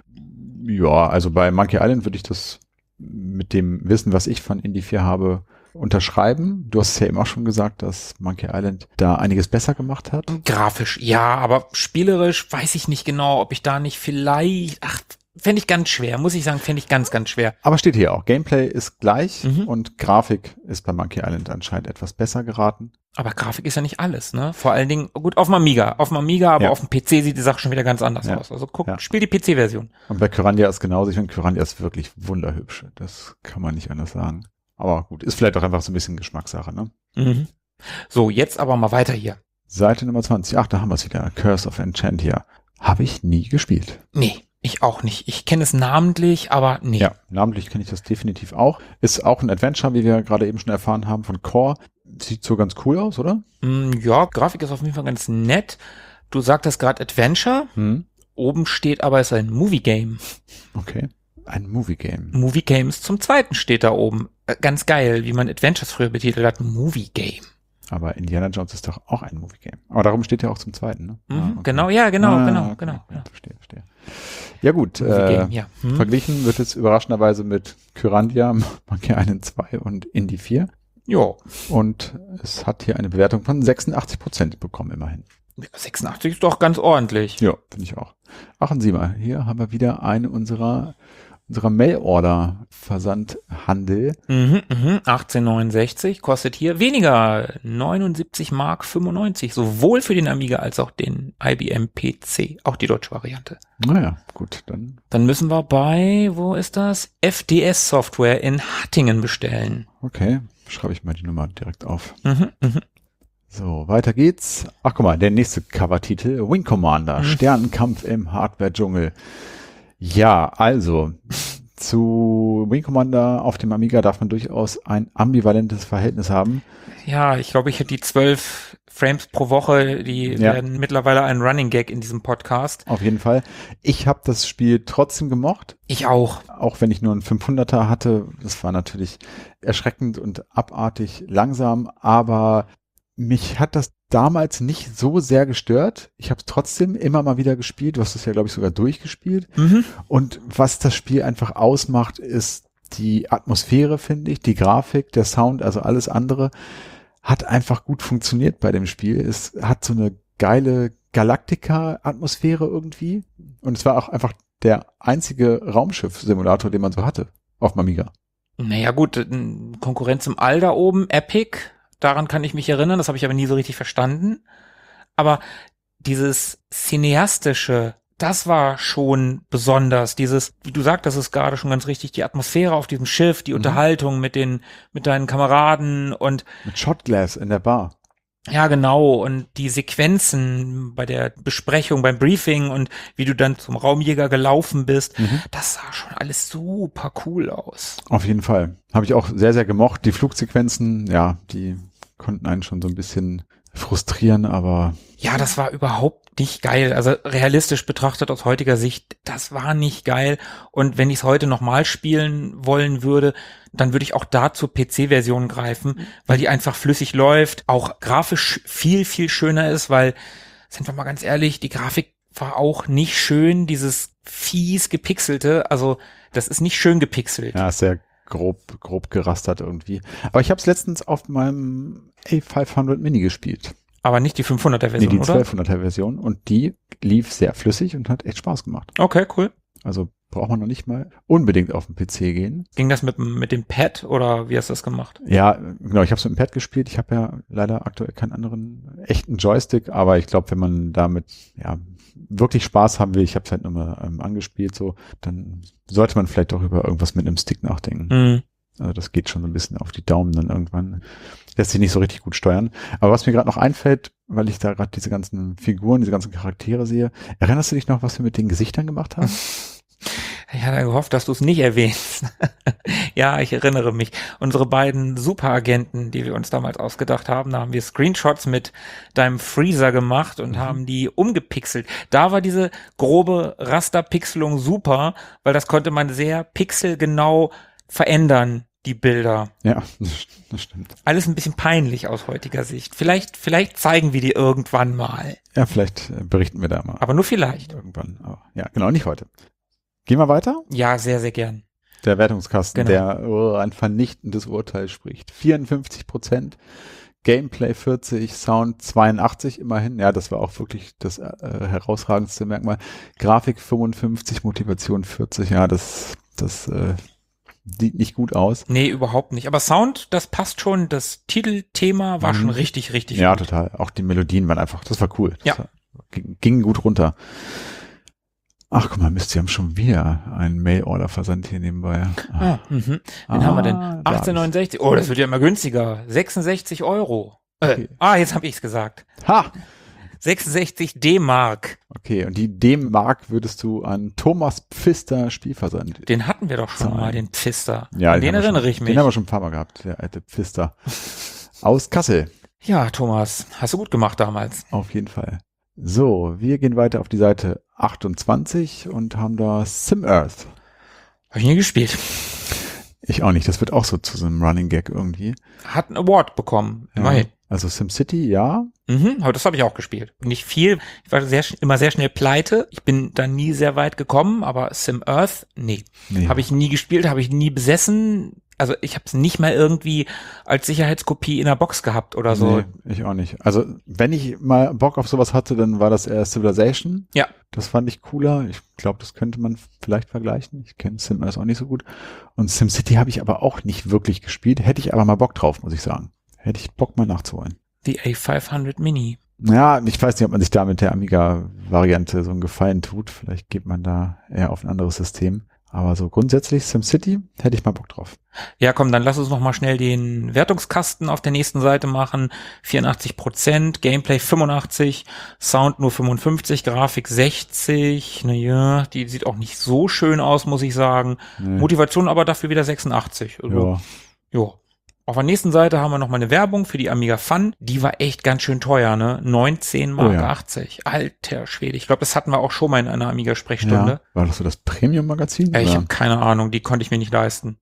Ja, also bei Monkey Island würde ich das mit dem Wissen, was ich von Indie vier habe, unterschreiben. Du hast es ja eben auch schon gesagt, dass Monkey Island da einiges besser gemacht hat. Grafisch, ja, aber spielerisch weiß ich nicht genau, ob ich da nicht vielleicht, ach, fände ich ganz schwer, muss ich sagen, fände ich ganz, ganz schwer. Aber steht hier auch, Gameplay ist gleich Mhm. und Grafik ist bei Monkey Island anscheinend etwas besser geraten. Aber Grafik ist ja nicht alles, ne? Vor allen Dingen, gut, auf dem Amiga, auf dem Amiga, aber Ja. auf dem P C sieht die Sache schon wieder ganz anders Ja. aus. Also guck, Ja. spiel die P C-Version. Und bei Kyrandia ist genauso. Ich finde, Kyrandia ist wirklich wunderhübsch. Das kann man nicht anders sagen. Aber gut, ist vielleicht auch einfach so ein bisschen Geschmackssache, ne? Mhm. So, jetzt aber mal weiter hier. Seite Nummer zwanzig. Ach, da haben wir es wieder. Curse of Enchantia. Habe ich nie gespielt. Nee, ich auch nicht. Ich kenne es namentlich, aber nee. Ja, namentlich kenne ich das definitiv auch. Ist auch ein Adventure, wie wir gerade eben schon erfahren haben, von Core. Sieht so ganz cool aus, oder? Mm, ja, Grafik ist auf jeden Fall ganz nett. Du sagtest gerade Adventure. Hm. Oben steht aber, es ist ein Movie-Game. Okay. Ein Movie-Game. Movie-Games zum zweiten steht da oben. Äh, Ganz geil, wie man Adventures früher betitelt hat. Movie-Game. Aber Indiana Jones ist doch auch ein Movie-Game. Aber darum steht ja auch zum zweiten, ne? Mhm, Ah, okay. Genau, ja, genau, Ah, genau, okay. genau. Ja, Ja. verstehe, verstehe. Ja gut, äh, Movie-Game, ja. Hm. verglichen wird es überraschenderweise mit Kyrandia, Monkey Island zwei und Indie vier. Jo. Und es hat hier eine Bewertung von sechsundachtzig Prozent bekommen, immerhin. sechsundachtzig ist doch ganz ordentlich. Ja, finde ich auch. Achten Sie mal, hier haben wir wieder eine unserer, unserer Mail-Order-Versandhandel. Mhm, mhm. achtzehn neunundsechzig kostet hier weniger. neunundsiebzig Mark fünfundneunzig. Sowohl für den Amiga als auch den I B M P C. Auch die deutsche Variante. Naja, gut, dann. Dann müssen wir bei, wo ist das? F D S Software in Hattingen bestellen. Okay, schreibe ich mal die Nummer direkt auf. Mhm, mhm. So, weiter geht's. Ach, guck mal, der nächste Covertitel. Wing Commander, Mhm. Sternenkampf im Hardware-Dschungel. Ja, also, zu Wing Commander auf dem Amiga darf man durchaus ein ambivalentes Verhältnis haben. Ja, ich glaube, ich hätte die zwölf Frames pro Woche, die Ja. werden mittlerweile ein Running Gag in diesem Podcast. Auf jeden Fall. Ich habe das Spiel trotzdem gemocht, Ich auch. auch wenn ich nur einen fünfhunderter hatte. Das war natürlich erschreckend und abartig langsam, aber mich hat das damals nicht so sehr gestört. Ich habe es trotzdem immer mal wieder gespielt. Du hast es ja, glaube ich, sogar durchgespielt. Mhm. Und was das Spiel einfach ausmacht, ist die Atmosphäre, finde ich, die Grafik, der Sound, also alles andere hat einfach gut funktioniert bei dem Spiel. Es hat so eine geile Galactica-Atmosphäre irgendwie. Und es war auch einfach der einzige Raumschiff-Simulator, den man so hatte auf dem Amiga. Naja gut, n- Konkurrenz im All da oben, Epic, daran kann ich mich erinnern, das habe ich aber nie so richtig verstanden. Aber dieses cineastische, das war schon besonders. Dieses, wie du sagtest es gerade schon ganz richtig, die Atmosphäre auf diesem Schiff, die Mhm. Unterhaltung mit den, mit deinen Kameraden und Mit Shotglass in der Bar. ja, genau. Und die Sequenzen bei der Besprechung, beim Briefing und wie du dann zum Raumjäger gelaufen bist, Mhm. das sah schon alles super cool aus. Auf jeden Fall. Habe ich auch sehr, sehr gemocht. Die Flugsequenzen, ja, die konnten einen schon so ein bisschen frustrieren, aber Ja, das war überhaupt nicht geil. Also realistisch betrachtet aus heutiger Sicht, das war nicht geil. Und wenn ich es heute nochmal spielen wollen würde, dann würde ich auch da zur P C-Version greifen, weil die einfach flüssig läuft, auch grafisch viel, viel schöner ist, weil, sind wir mal ganz ehrlich, die Grafik war auch nicht schön, dieses fies gepixelte, also das ist nicht schön gepixelt. ja, ist sehr grob, grob gerastert irgendwie. Aber ich habe es letztens auf meinem A fünfhundert Mini gespielt. Aber nicht die fünfhunderter Nee, Version, die oder? zwölfhunderter Version. Und die lief sehr flüssig und hat echt Spaß gemacht. Okay, cool. Also braucht man noch nicht mal unbedingt auf den P C gehen. Ging das mit, mit dem Pad oder wie hast du das gemacht? Ja, genau, ich habe es mit dem Pad gespielt. Ich habe ja leider aktuell keinen anderen echten Joystick, aber ich glaube, wenn man damit ja wirklich Spaß haben will, ich habe es halt nochmal ähm, angespielt, so, dann sollte man vielleicht auch über irgendwas mit einem Stick nachdenken. Mhm. Also das geht schon so ein bisschen auf die Daumen dann irgendwann. Lässt sich nicht so richtig gut steuern. Aber was mir gerade noch einfällt, weil ich da gerade diese ganzen Figuren, diese ganzen Charaktere sehe, erinnerst du dich noch, was wir mit den Gesichtern gemacht haben? Ich hatte gehofft, dass du es nicht erwähnst. Ja, ich erinnere mich. Unsere beiden Superagenten, die wir uns damals ausgedacht haben, da haben wir Screenshots mit deinem Freezer gemacht und mhm. haben die umgepixelt. Da war diese grobe Rasterpixelung super, weil das konnte man sehr pixelgenau verändern, die Bilder. Ja, das stimmt. Alles ein bisschen peinlich aus heutiger Sicht. Vielleicht, vielleicht zeigen wir die irgendwann mal. Ja, vielleicht berichten wir da mal. Aber nur vielleicht. Irgendwann. Aber ja, genau, nicht heute. Gehen wir weiter? Ja, sehr, sehr gern. Der Wertungskasten, Genau. der oh, ein vernichtendes Urteil spricht. vierundfünfzig Prozent, Gameplay vierzig, Sound zweiundachtzig immerhin. Ja, das war auch wirklich das äh, herausragendste Merkmal. Grafik fünfundfünfzig, Motivation vierzig. Ja, das, das äh, sieht nicht gut aus. Nee, überhaupt nicht. Aber Sound, das passt schon. Das Titelthema war Mhm. schon richtig, richtig Ja, gut. total. Auch die Melodien waren einfach, das war cool. Das Ja. war, ging, ging gut runter. Ach, guck mal, Mist, Sie haben schon wieder einen Mail-Order-Versand hier nebenbei. Ah, mhm. Wen Ah, haben wir denn? da hab ich. achtzehn neunundsechzig. Oh, das wird ja immer günstiger. sechsundsechzig Euro. Äh, Okay. Ah, jetzt habe ich's gesagt. Ha! sechsundsechzig D-Mark. Okay, und die D-Mark würdest du an Thomas Pfister Spielversand. Den hatten wir doch schon Zahlen. mal, den Pfister. Ja, An den haben wir erinnere schon, ich mich. Den haben wir schon ein paar Mal gehabt, der alte Pfister. Aus Kassel, Ja, Thomas, hast du gut gemacht damals. auf jeden Fall. So, wir gehen weiter auf die Seite achtundzwanzig und haben da SimEarth. Habe ich nie gespielt. Ich auch nicht, das wird auch so zu so einem Running Gag irgendwie. Hat einen Award bekommen, immerhin. Ja, also SimCity, ja. Mhm, aber das habe ich auch gespielt. Nicht viel. Ich war sehr, sch- immer sehr schnell pleite. Ich bin da nie sehr weit gekommen, aber SimEarth, nee. Nee. Habe ich nie gespielt, habe ich nie besessen. Also ich habe es nicht mal irgendwie als Sicherheitskopie in der Box gehabt oder so. Nee, ich auch nicht. Also, wenn ich mal Bock auf sowas hatte, dann war das eher Civilization. Ja. Das fand ich cooler. Ich glaube, das könnte man vielleicht vergleichen. Ich kenne SimEarth auch nicht so gut. Und SimCity habe ich aber auch nicht wirklich gespielt. Hätte ich aber mal Bock drauf, muss ich sagen. Hätte ich Bock mal nachzuholen. Die A fünfhundert Mini. Ja, ich weiß nicht, ob man sich da mit der Amiga-Variante so einen Gefallen tut. Vielleicht geht man da eher auf ein anderes System. Aber so grundsätzlich SimCity hätte ich mal Bock drauf. Ja, komm, dann lass uns noch mal schnell den Wertungskasten auf der nächsten Seite machen. vierundachtzig Prozent, Gameplay fünfundachtzig, Sound nur fünfundfünfzig, Grafik sechzig. Naja, die sieht auch nicht so schön aus, muss ich sagen. Nee. Motivation aber dafür wieder sechsundachtzig. Also, Ja. jo. Auf der nächsten Seite haben wir noch mal eine Werbung für die Amiga Fun. Die war echt ganz schön teuer, ne? neunzehn Mark Oh ja. achtzig. Alter Schwede. Ich glaube, das hatten wir auch schon mal in einer Amiga-Sprechstunde. Ja. War das so das Premium-Magazin? Ja. Ich oder? habe keine Ahnung, die konnte ich mir nicht leisten.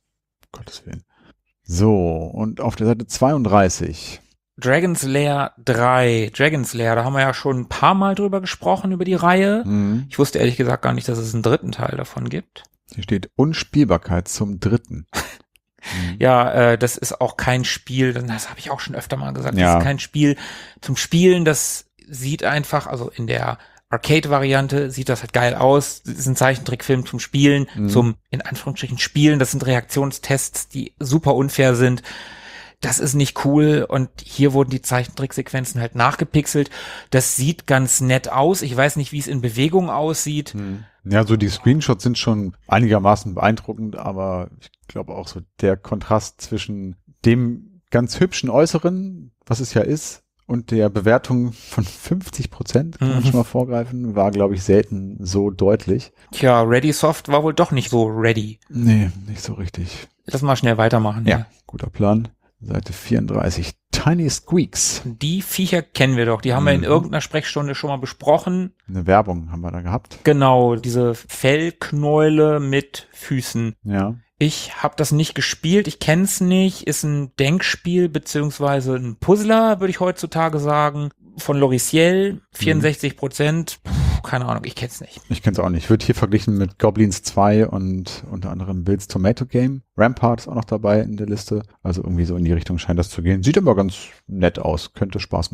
Gottes Willen. So, und auf der Seite zweiunddreißig. Dragon's Lair drei. Dragon's Lair, da haben wir ja schon ein paar Mal drüber gesprochen, über die Reihe. Mhm. Ich wusste ehrlich gesagt gar nicht, dass es einen dritten Teil davon gibt. Hier steht Unspielbarkeit zum dritten. Mhm. Ja, äh, das ist auch kein Spiel, das habe ich auch schon öfter mal gesagt, Ja. das ist kein Spiel zum Spielen, das sieht einfach, also in der Arcade-Variante sieht das halt geil aus, das ist ein Zeichentrickfilm zum Spielen, Mhm. zum, in Anführungsstrichen, Spielen, das sind Reaktionstests, die super unfair sind. Das ist nicht cool und hier wurden die Zeichentricksequenzen halt nachgepixelt. Das sieht ganz nett aus. Ich weiß nicht, wie es in Bewegung aussieht. Mhm. Ja, so die Screenshots sind schon einigermaßen beeindruckend, aber ich glaube auch so der Kontrast zwischen dem ganz hübschen Äußeren, was es ja ist, und der Bewertung von fünfzig Prozent, kann man Mhm. schon mal vorgreifen, war, glaube ich, selten so deutlich. Tja, Ready Soft war wohl doch nicht so ready. Nee, nicht so richtig. Lass mal schnell weitermachen. Ja, hier. guter Plan. Seite vierunddreißig. Tiny Squeaks. Die Viecher kennen wir doch. Die haben wir in Mhm. irgendeiner Sprechstunde schon mal besprochen. Eine Werbung haben wir da gehabt. Genau, diese Fellknäule mit Füßen. Ja. Ich habe das nicht gespielt, ich kenn's nicht. Ist ein Denkspiel beziehungsweise ein Puzzler, würde ich heutzutage sagen. Von Loriciel, vierundsechzig Prozent. Puh, keine Ahnung, ich kenn's nicht. Ich kenne es auch nicht. Wird hier verglichen mit Goblins zwei und unter anderem Bill's Tomato Game. Rampart ist auch noch dabei in der Liste. Also irgendwie so in die Richtung scheint das zu gehen. Sieht aber ganz nett aus. Könnte Spaß machen.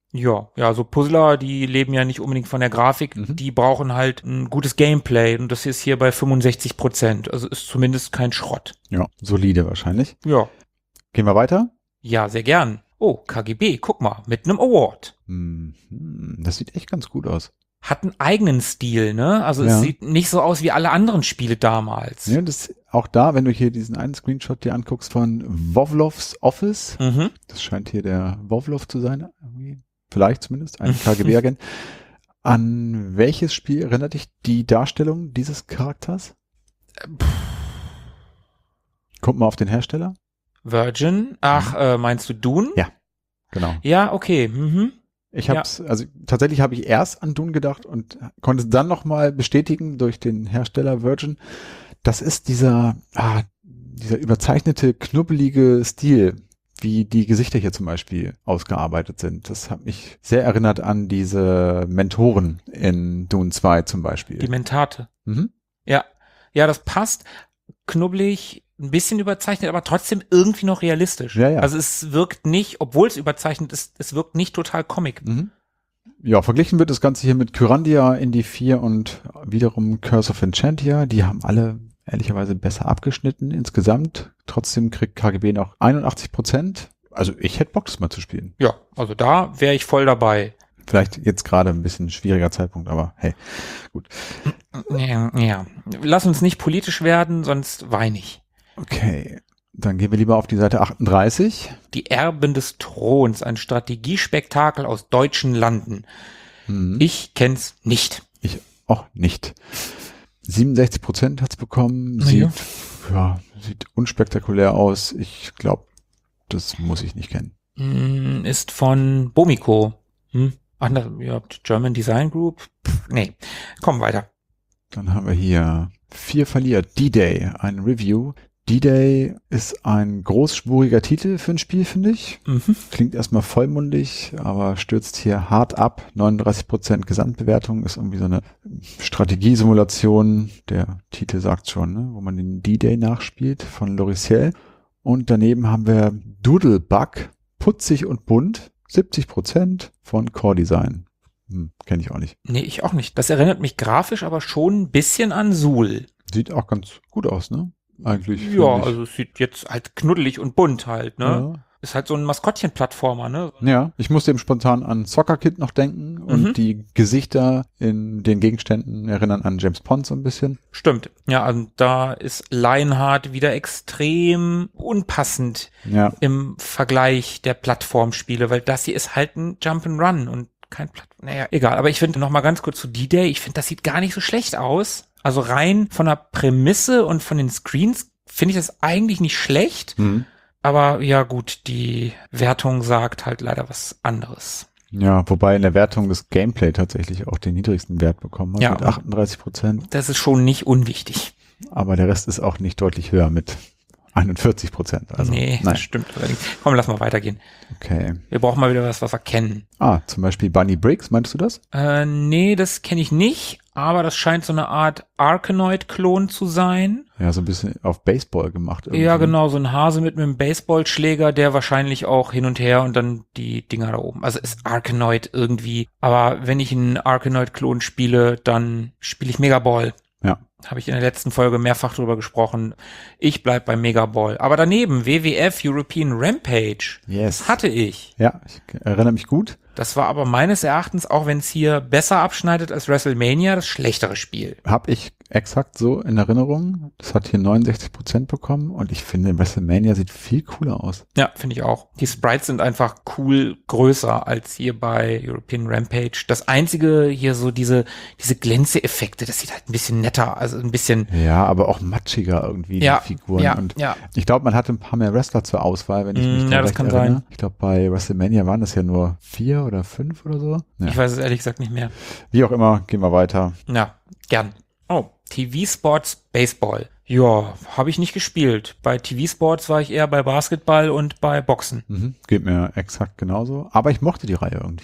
Ja, ja, so Puzzler, die leben ja nicht unbedingt von der Grafik, Mhm. die brauchen halt ein gutes Gameplay und das ist hier bei fünfundsechzig Prozent, also ist zumindest kein Schrott. Ja, solide wahrscheinlich. Ja, Gehen wir weiter. ja, sehr gern. Oh, K G B, guck mal, mit einem Award. Mhm. Das sieht echt ganz gut aus. Hat einen eigenen Stil, ne? Also Ja. es sieht nicht so aus wie alle anderen Spiele damals. Ja, das auch da, wenn du hier diesen einen Screenshot dir anguckst von Wovlovs Office, Mhm. das scheint hier der Wovlov zu sein, irgendwie. Vielleicht zumindest, ein K G B-Agent. An welches Spiel erinnert dich die Darstellung dieses Charakters? Guck mal auf den Hersteller. Virgin, ach, äh, meinst du Dune? Ja. Genau. Ja, okay, mhm. Ich hab's, also tatsächlich habe ich erst an Dune gedacht und konnte es dann nochmal bestätigen durch den Hersteller Virgin. Das ist dieser, ah, dieser überzeichnete, knubbelige Stil, wie die Gesichter hier zum Beispiel ausgearbeitet sind. Das hat mich sehr erinnert an diese Mentoren in Dune zwei zum Beispiel. Die Mentate. Mhm. Ja, ja, das passt. Knubbelig, ein bisschen überzeichnet, aber trotzdem irgendwie noch realistisch. Ja, ja. Also es wirkt nicht, obwohl es überzeichnet ist, es wirkt nicht total Comic. Mhm. Ja, verglichen wird das Ganze hier mit Kyrandia, Indie vier und wiederum Curse of Enchantia. Die haben alle ehrlicherweise besser abgeschnitten insgesamt. Trotzdem kriegt K G B noch einundachtzig Prozent. Also ich hätte Bock, das mal zu spielen. Ja, also da wäre ich voll dabei. Vielleicht jetzt gerade ein bisschen schwieriger Zeitpunkt, aber hey, gut. Ja, ja. Lass uns nicht politisch werden, sonst weine ich. Okay, dann gehen wir lieber auf die Seite achtunddreißig. Die Erben des Throns, ein Strategiespektakel aus deutschen Landen. Hm. Ich kenn's nicht. Ich auch nicht. siebenundsechzig Prozent hat's bekommen. Na Sieht, ja. ja, sieht unspektakulär aus. Ich glaube, das muss ich nicht kennen. Hm, ist von Bomiko. Hm? Ach, na, ja, German Design Group? Pff, nee. Komm weiter. Dann haben wir hier vier verliert. D-Day, ein Review. D-Day ist ein großspuriger Titel für ein Spiel, finde ich. Mhm. Klingt erstmal vollmundig, aber stürzt hier hart ab. neununddreißig Prozent Gesamtbewertung ist irgendwie so eine Strategiesimulation. Der Titel sagt schon, ne? Wo man den D-Day nachspielt von Loriciel. Und daneben haben wir Doodlebug, putzig und bunt. siebzig Prozent von Core Design. Hm, kenne ich auch nicht. Nee, ich auch nicht. Das erinnert mich grafisch aber schon ein bisschen an Suhl. Sieht auch ganz gut aus, ne? Eigentlich. Ja, find ich. also es sieht jetzt halt knuddelig und bunt halt, ne? Ja. Ist halt so ein Maskottchen-Plattformer, ne? Ja, ich musste eben spontan an Soccer Kid noch denken und Mhm. die Gesichter in den Gegenständen erinnern an James Pond so ein bisschen. Stimmt. Ja, und da ist Lionheart wieder extrem unpassend Ja, im Vergleich der Plattformspiele, weil das hier ist halt ein Jump'n'Run und kein Plattform. Naja, egal. Aber ich finde noch mal ganz kurz zu D-Day, ich finde, das sieht gar nicht so schlecht aus. Also rein von der Prämisse und von den Screens finde ich das eigentlich nicht schlecht. mhm. Aber ja gut, die Wertung sagt halt leider was anderes. Ja, wobei in der Wertung das Gameplay tatsächlich auch den niedrigsten Wert bekommen hat, Ja. mit achtunddreißig Prozent. Das ist schon nicht unwichtig. Aber der Rest ist auch nicht deutlich höher mit einundvierzig Prozent. Also, nee, nein. das stimmt allerdings. Komm, lass mal weitergehen. Okay. Wir brauchen mal wieder was, was wir kennen. Ah, zum Beispiel Bunny Briggs, meinst du das? Äh, nee, das kenne ich nicht, aber das scheint so eine Art Arkanoid-Klon zu sein. Ja, so ein bisschen auf Baseball gemacht. Irgendwie. Ja, genau, so ein Hase mit einem Baseballschläger, der wahrscheinlich auch hin und her und dann die Dinger da oben. Also ist Arkanoid irgendwie. Aber wenn ich einen Arkanoid-Klon spiele, dann spiele ich Megaball. Ja. Habe ich in der letzten Folge mehrfach drüber gesprochen. Ich bleib bei Megaball. Aber daneben, W W F European Rampage, Yes. hatte ich. Ja, ich erinnere mich gut. Das war aber meines Erachtens, auch wenn es hier besser abschneidet als WrestleMania, das schlechtere Spiel. Hab ich exakt so in Erinnerung. Das hat hier neunundsechzig Prozent bekommen und ich finde, WrestleMania sieht viel cooler aus. Ja, finde ich auch. Die Sprites sind einfach cool größer als hier bei European Rampage. Das einzige hier so diese, diese Glänze-Effekte, das sieht halt ein bisschen netter, also ein bisschen, Ja, aber auch matschiger irgendwie, ja, die Figuren. ja, Und ja. ich glaube, man hatte ein paar mehr Wrestler zur Auswahl, wenn ich mich Mm, da ja, das recht kann erinnere. sein. Ich glaube, bei WrestleMania waren das ja nur vier oder fünf oder so. Ja. Ich weiß es ehrlich gesagt nicht mehr. Wie auch immer, gehen wir weiter. Ja, gern. Oh, T V Sports Baseball. Ja, habe ich nicht gespielt. Bei T V Sports war ich eher bei Basketball und bei Boxen. Mhm. Geht mir exakt genauso. Aber ich mochte die Reihe irgendwie.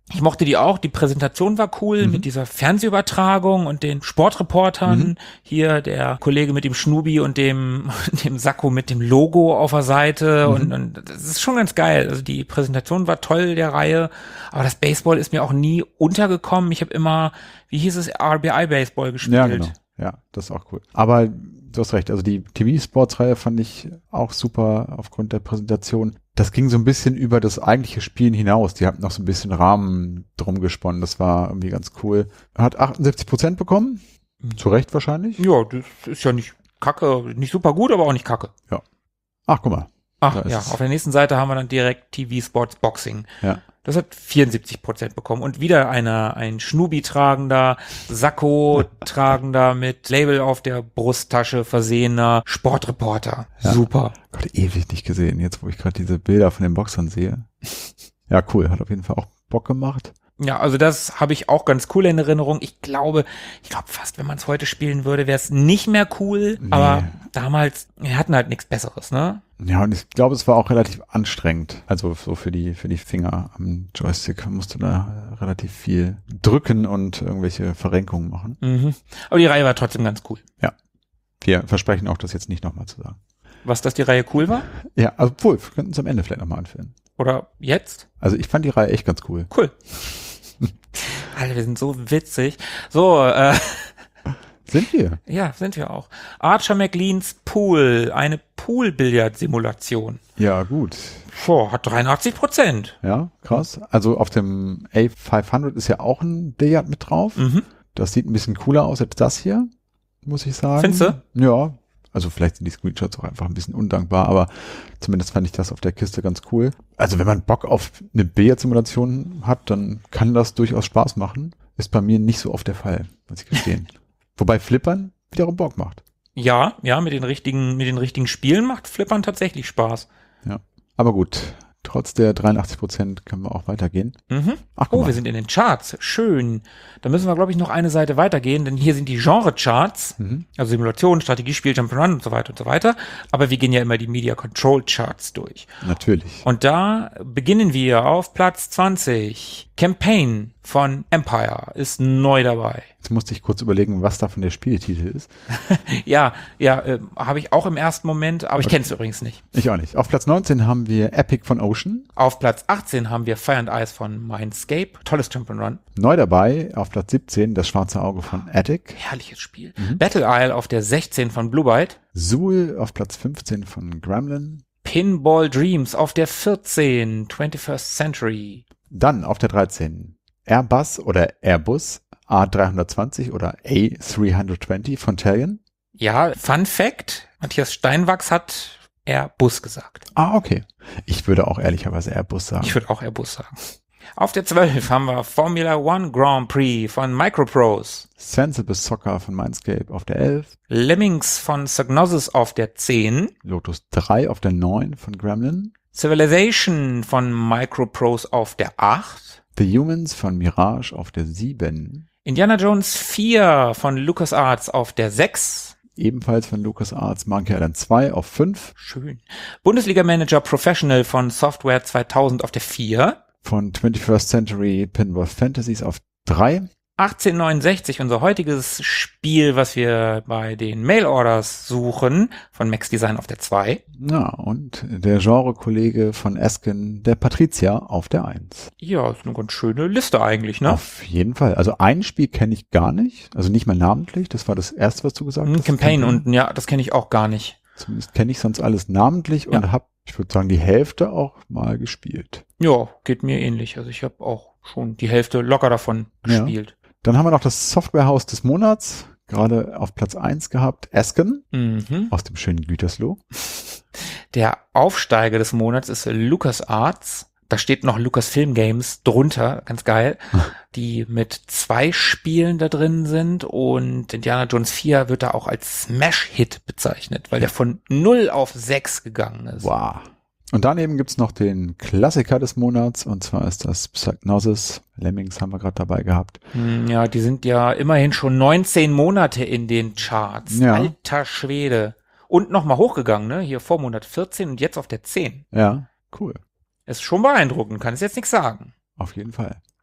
Ich mochte die auch, die Präsentation war cool mhm. mit dieser Fernsehübertragung und den Sportreportern. Mhm. Hier der Kollege mit dem Schnubi und dem dem Sakko mit dem Logo auf der Seite mhm. und, und das ist schon ganz geil. Also die Präsentation war toll der Reihe, aber das Baseball ist mir auch nie untergekommen. Ich habe immer, wie hieß es, R B I Baseball gespielt. Ja, genau. Ja, das ist auch cool. Aber du hast recht, also die T V-Sports-Reihe fand ich auch super aufgrund der Präsentation. Das ging so ein bisschen über das eigentliche Spielen hinaus. Die hatten noch so ein bisschen Rahmen drum gesponnen. Das war irgendwie ganz cool. Hat achtundsiebzig Prozent bekommen. Zu Recht wahrscheinlich. Ja, das ist ja nicht kacke, nicht super gut, aber auch nicht kacke. Ja. Ach, guck mal. Ach ja, auf der nächsten Seite haben wir dann direkt T V-Sports Boxing. Ja. Das hat vierundsiebzig Prozent bekommen. Und wieder einer, ein Schnubi-tragender, Sakko-tragender, mit Label auf der Brusttasche versehener Sportreporter. Ja. Super. Gott, ewig nicht gesehen. Jetzt, wo ich gerade diese Bilder von den Boxern sehe. Ja, cool. Hat auf jeden Fall auch Bock gemacht. Ja, also das habe ich auch ganz cool in Erinnerung. Ich glaube, ich glaube fast, wenn man es heute spielen würde, wäre es nicht mehr cool. Nee. Aber damals, wir hatten halt nichts Besseres, ne? Ja, und ich glaube, es war auch relativ anstrengend. Also so für die für die Finger am Joystick musste da relativ viel drücken und irgendwelche Verrenkungen machen. Mhm. Aber die Reihe war trotzdem ganz cool. Ja. Wir versprechen auch, das jetzt nicht nochmal zu sagen. Was, dass die Reihe cool war? Ja, also obwohl, wir könnten es am Ende vielleicht nochmal anführen. Oder jetzt? Also ich fand die Reihe echt ganz cool. Cool. Alter, wir sind so witzig. So, äh. Sind wir? Ja, sind wir auch. Archer McLeans Pool, eine Pool-Billard-Simulation. Ja, gut. Boah, hat dreiundachtzig Prozent. Ja, krass. Also auf dem A fünfhundert ist ja auch ein Billard mit drauf. Mhm. Das sieht ein bisschen cooler aus als das hier, muss ich sagen. Findest du? Ja. Also vielleicht sind die Screenshots auch einfach ein bisschen undankbar, aber zumindest fand ich das auf der Kiste ganz cool. Also wenn man Bock auf eine Billard-Simulation hat, dann kann das durchaus Spaß machen. Ist bei mir nicht so oft der Fall, muss ich gestehen. Wobei Flippern wiederum Bock macht. Ja, ja, mit den richtigen, mit den richtigen Spielen macht Flippern tatsächlich Spaß. Ja, aber gut. Trotz der dreiundachtzig Prozent können wir auch weitergehen. Mhm. Ach, oh, wir sind in den Charts. Schön. Da müssen wir, glaube ich, noch eine Seite weitergehen, denn hier sind die Genre-Charts, mhm. also Simulation, Strategiespiel, Jump'n'Run und so weiter und so weiter. Aber wir gehen ja immer die Media-Control-Charts durch. Natürlich. Und da beginnen wir auf Platz zwanzig. Campaign von Empire ist neu dabei. Jetzt musste ich kurz überlegen, was davon der Spieltitel ist. ja, ja, äh, habe ich auch im ersten Moment, aber ich kenne es übrigens nicht. Ich auch nicht. Auf Platz neunzehn haben wir Epic von Ocean. Auf Platz achtzehn haben wir Fire and Ice von Mindscape. Tolles Jump'n'Run. Neu dabei, auf Platz siebzehn, das schwarze Auge von Attic. Herrliches Spiel. Mhm. Battle Isle auf der sechzehn von Blue Byte. Zool auf Platz fünfzehn von Gremlin. Pinball Dreams auf der vierzehn, twenty-first Century. Dann auf der dreizehn Airbus oder Airbus A dreihundertzwanzig oder A dreihundertzwanzig von Talion. Ja, Fun Fact, Matthias Steinwachs hat Airbus gesagt. Ah, okay. Ich würde auch ehrlicherweise Airbus sagen. Ich würde auch Airbus sagen. Auf der zwölf haben wir Formula One Grand Prix von Microprose. Sensible Soccer von Mindscape auf der elf. Lemmings von Psygnosis auf der zehn. Lotus drei auf der neun von Gremlin. Civilization von Microprose auf der acht. The Humans von Mirage auf der sieben. Indiana Jones vier von LucasArts auf der sechs. Ebenfalls von LucasArts Monkey Island zwei auf fünf. Schön. Bundesliga Manager Professional von Software zweitausend auf der vier. Von twenty-first Century Pinball Fantasies auf drei. achtzehnhundertneunundsechzig, unser heutiges Spiel, was wir bei den Mail-Orders suchen, von Max Design auf der zwei. Ja, und der Genre-Kollege von Esken, der Patricia, auf der eins. Ja, ist eine ganz schöne Liste eigentlich, ne? Auf jeden Fall. Also ein Spiel kenne ich gar nicht, also nicht mal namentlich, das war das erste, was du gesagt hast. Campaign unten, ja, das kenne ich auch gar nicht. Zumindest kenne ich sonst alles namentlich und Ja. habe, ich würde sagen, die Hälfte auch mal gespielt. Ja, geht mir ähnlich. Also ich habe auch schon die Hälfte locker davon Ja. gespielt. Dann haben wir noch das Softwarehaus des Monats, gerade auf Platz eins gehabt, Esken, Mhm. aus dem schönen Gütersloh. Der Aufsteiger des Monats ist LucasArts. Da steht noch Lucasfilm Games drunter, ganz geil, die mit zwei Spielen da drin sind, und Indiana Jones vier wird da auch als Smash-Hit bezeichnet, weil der von null auf sechs gegangen ist. Wow. Und daneben gibt's noch den Klassiker des Monats, und zwar ist das Psygnosis. Lemmings haben wir gerade dabei gehabt. Hm, Ja, die sind ja immerhin schon neunzehn Monate in den Charts. Ja. Alter Schwede. Und nochmal hochgegangen, ne? Hier vor Monat vierzehn und jetzt auf der zehn. Ja, cool. Ist schon beeindruckend, kann ich jetzt nichts sagen. Auf jeden Fall.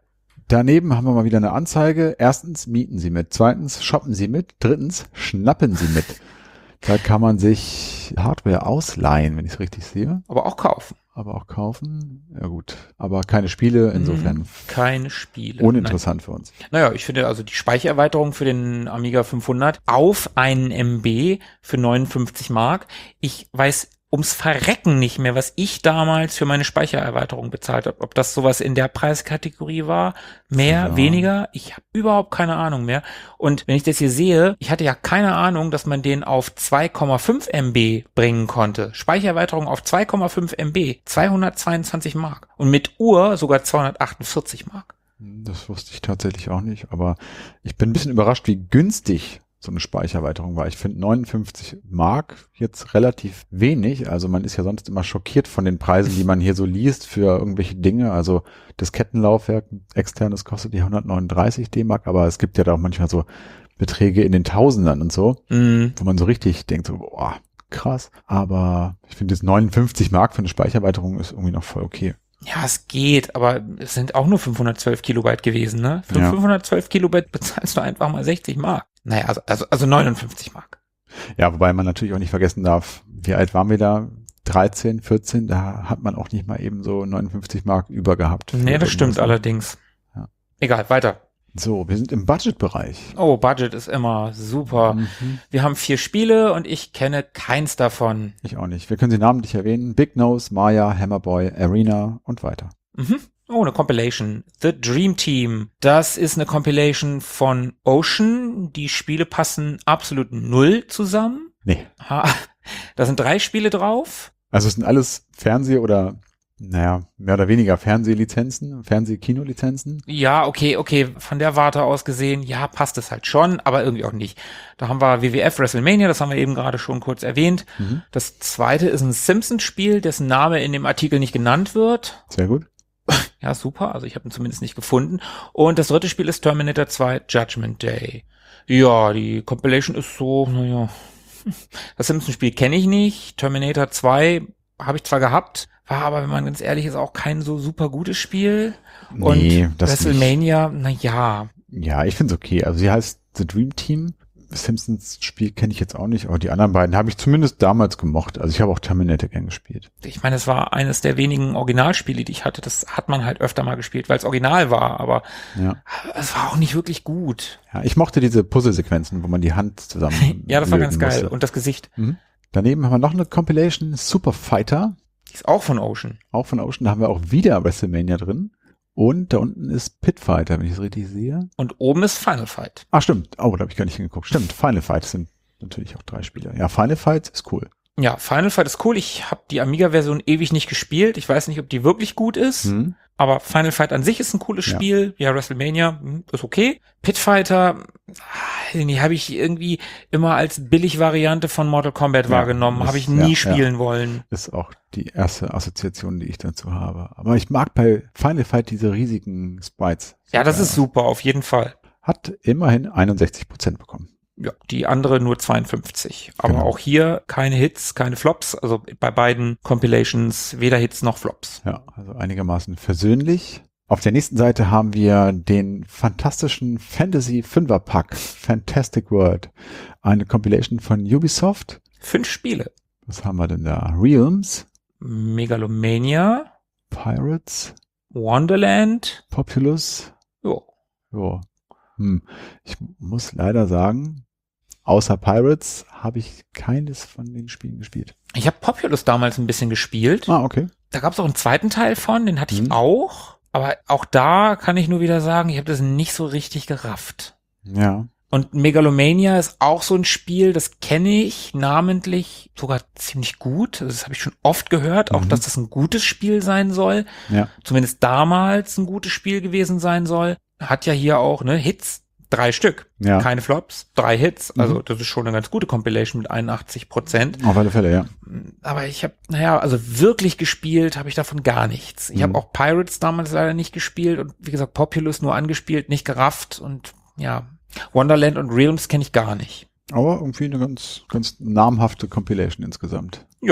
Daneben haben wir mal wieder eine Anzeige. Erstens, mieten Sie mit. Zweitens, shoppen Sie mit. Drittens, schnappen Sie mit. Da kann man sich Hardware ausleihen, wenn ich es richtig sehe. Aber auch kaufen. Aber auch kaufen. Ja gut, aber keine Spiele, insofern. Keine Spiele. Uninteressant Nein. für uns. Naja, ich finde also die Speichererweiterung für den Amiga fünfhundert auf einen M B für neunundfünfzig Mark. Ich weiß ums Verrecken nicht mehr, was ich damals für meine Speichererweiterung bezahlt habe. Ob das sowas in der Preiskategorie war, mehr, Ja. weniger, ich habe überhaupt keine Ahnung mehr. Und wenn ich das hier sehe, ich hatte ja keine Ahnung, dass man den auf zwei Komma fünf M B bringen konnte. Speichererweiterung auf zwei Komma fünf M B, zweihundertzweiundzwanzig Mark. Und mit Uhr sogar zweihundertachtundvierzig Mark. Das wusste ich tatsächlich auch nicht, aber ich bin ein bisschen überrascht, wie günstig so eine Speichererweiterung war. Ich finde neunundfünfzig Mark jetzt relativ wenig. Also man ist ja sonst immer schockiert von den Preisen, die man hier so liest für irgendwelche Dinge. Also das Kettenlaufwerk externes kostet die hundertneununddreißig D-Mark, aber es gibt ja da auch manchmal so Beträge in den Tausendern und so, Mhm. wo man so richtig denkt, so, boah, krass. Aber ich finde jetzt neunundfünfzig Mark für eine Speichererweiterung ist irgendwie noch voll okay. Ja, es geht, aber es sind auch nur fünfhundertzwölf Kilobyte gewesen, ne? Für Ja. fünfhundertzwölf Kilobyte bezahlst du einfach mal sechzig Mark. Naja, also, also, also neunundfünfzig Mark. Ja, wobei man natürlich auch nicht vergessen darf, wie alt waren wir da? dreizehn, vierzehn, da hat man auch nicht mal eben so neunundfünfzig Mark über gehabt. Nee, das stimmt irgendwas. allerdings. Ja. Egal, weiter. So, wir sind im Budgetbereich. Oh, Budget ist immer super. Mhm. Wir haben vier Spiele und ich kenne keins davon. Ich auch nicht. Wir können sie namentlich erwähnen. Big Nose, Maya, Hammerboy, Arena und weiter. Mhm. Oh, eine Compilation. The Dream Team. Das ist eine Compilation von Ocean. Die Spiele passen absolut null zusammen. Nee. Ha, da sind drei Spiele drauf. Also es sind alles Fernseh- oder, naja, mehr oder weniger Fernsehlizenzen, Fernseh-Kino-Lizenzen. Ja, okay, okay, von der Warte aus gesehen, ja, passt es halt schon, aber irgendwie auch nicht. Da haben wir W W F WrestleMania, das haben wir eben gerade schon kurz erwähnt. Mhm. Das zweite ist ein Simpsons-Spiel, dessen Name in dem Artikel nicht genannt wird. Sehr gut. Ja, super, also ich habe ihn zumindest nicht gefunden. Und das dritte Spiel ist Terminator zwei Judgment Day. Ja, die Compilation ist so, naja, das Simpsons-Spiel kenne ich nicht. Terminator zwei habe ich zwar gehabt, war aber, wenn man ganz ehrlich ist, auch kein so super gutes Spiel. Und Nee, das WrestleMania, na ja. Ja, ich finde es okay. Also sie heißt The Dream Team. Simpsons-Spiel kenne ich jetzt auch nicht, aber die anderen beiden habe ich zumindest damals gemocht. Also ich habe auch Terminator gern gespielt. Ich meine, es war eines der wenigen Originalspiele, die ich hatte. Das hat man halt öfter mal gespielt, weil es original war, aber Ja. es war auch nicht wirklich gut. Ja, ich mochte diese Puzzlesequenzen, wo man die Hand zusammen Ja, das war ganz löten geil. musste. Und das Gesicht, Mhm. Daneben haben wir noch eine Compilation, Super Fighter, die ist auch von Ocean. auch von Ocean. Da haben wir auch wieder WrestleMania drin. Und da unten ist Pit Fighter, wenn ich es richtig sehe. Und oben ist Final Fight. Ah, stimmt. Oh, da habe ich gar nicht hingeguckt. Stimmt, Final Fight sind natürlich auch drei Spiele. Ja, Final Fight ist cool. Ja, Final Fight ist cool. Ich habe die Amiga-Version ewig nicht gespielt. Ich weiß nicht, ob die wirklich gut ist. Mhm. Aber Final Fight an sich ist ein cooles Ja. Spiel. Ja, WrestleMania hm, ist okay. Pit Fighter, ah, die habe ich irgendwie immer als Billig-Variante von Mortal Kombat Ja, wahrgenommen. das- Habe ich ja, nie ja. spielen wollen. Ist auch die erste Assoziation, die ich dazu habe. Aber ich mag bei Final Fight diese riesigen Sprites. Ja, das Super. ist super, auf jeden Fall. Hat immerhin einundsechzig Prozent bekommen. Ja, die andere nur zweiundfünfzig. Aber Genau. auch hier keine Hits, keine Flops. Also bei beiden Compilations weder Hits noch Flops. Ja, also einigermaßen versöhnlich. Auf der nächsten Seite haben wir den fantastischen Fantasy Fünfer Pack, Fantastic World. Eine Compilation von Ubisoft. Fünf Spiele. Was haben wir denn da? Realms, Megalomania, Pirates, Wonderland. Populous. Jo. Ja. Hm. Ich muss leider sagen, außer Pirates habe ich keines von den Spielen gespielt. Ich habe Populous damals ein bisschen gespielt. Ah, okay. Da gab es auch einen zweiten Teil von, den hatte ich Mhm. auch. Aber auch da kann ich nur wieder sagen, ich habe das nicht so richtig gerafft. Ja. Und Megalomania ist auch so ein Spiel, das kenne ich namentlich sogar ziemlich gut. Das habe ich schon oft gehört, auch Mhm. dass das ein gutes Spiel sein soll. Ja. Zumindest damals ein gutes Spiel gewesen sein soll. Hat ja hier auch, ne, Hits, drei Stück. Ja. Keine Flops, drei Hits. Also Mhm. das ist schon eine ganz gute Compilation mit einundachtzig Prozent. Auf alle Fälle, ja. Aber ich habe, naja, also wirklich gespielt habe ich davon gar nichts. Ich Mhm. habe auch Pirates damals leider nicht gespielt und wie gesagt Populous nur angespielt, nicht gerafft und ja, Wonderland und Realms kenne ich gar nicht. Aber irgendwie eine ganz, ganz namhafte Compilation insgesamt. Ja,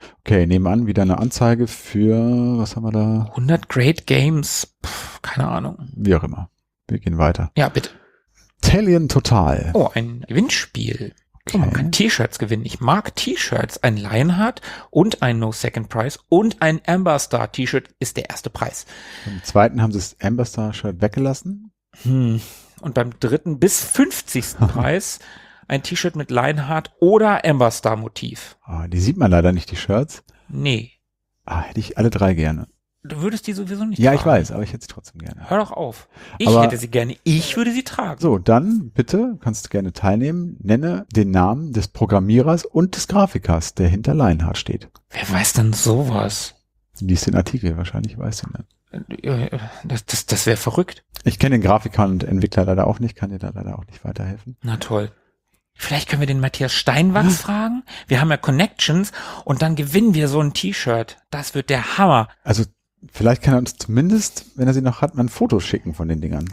Okay, nebenan wieder eine Anzeige für, was haben wir da? hundert Great Games, Puh, keine Ahnung. Wie auch immer. Wir gehen weiter. Ja, bitte. Talion Total. Oh, ein Gewinnspiel. Okay. Oh, man kann T-Shirts gewinnen. Ich mag T-Shirts. Ein Lionheart und ein No Second Prize und ein Amber Star T-Shirt ist der erste Preis. Im zweiten haben sie das Amber Star Shirt weggelassen. Hm. Und beim dritten bis fünfzigsten Preis ein T-Shirt mit Lionheart oder Amber Star Motiv. Ah, die sieht man leider nicht, die Shirts. Nee. Ah, hätte ich alle drei gerne. Du würdest die sowieso nicht Ja, tragen. ich weiß, aber ich hätte sie trotzdem gerne. Hör doch auf. Ich Aber- hätte sie gerne. Ich würde sie tragen. So, dann bitte, kannst du gerne teilnehmen. Nenne den Namen des Programmierers und des Grafikers, der hinter Lionheart steht. Wer weiß denn sowas? Lies den Artikel, wahrscheinlich weiß den dann. Das, das, das wäre verrückt. Ich kenne den Grafiker und Entwickler leider auch nicht, kann dir da leider auch nicht weiterhelfen. Na toll. Vielleicht können wir den Matthias Steinwachs fragen. Wir haben ja Connections und dann gewinnen wir so ein T-Shirt. Das wird der Hammer. Also vielleicht kann er uns zumindest, wenn er sie noch hat, mal ein Foto schicken von den Dingern.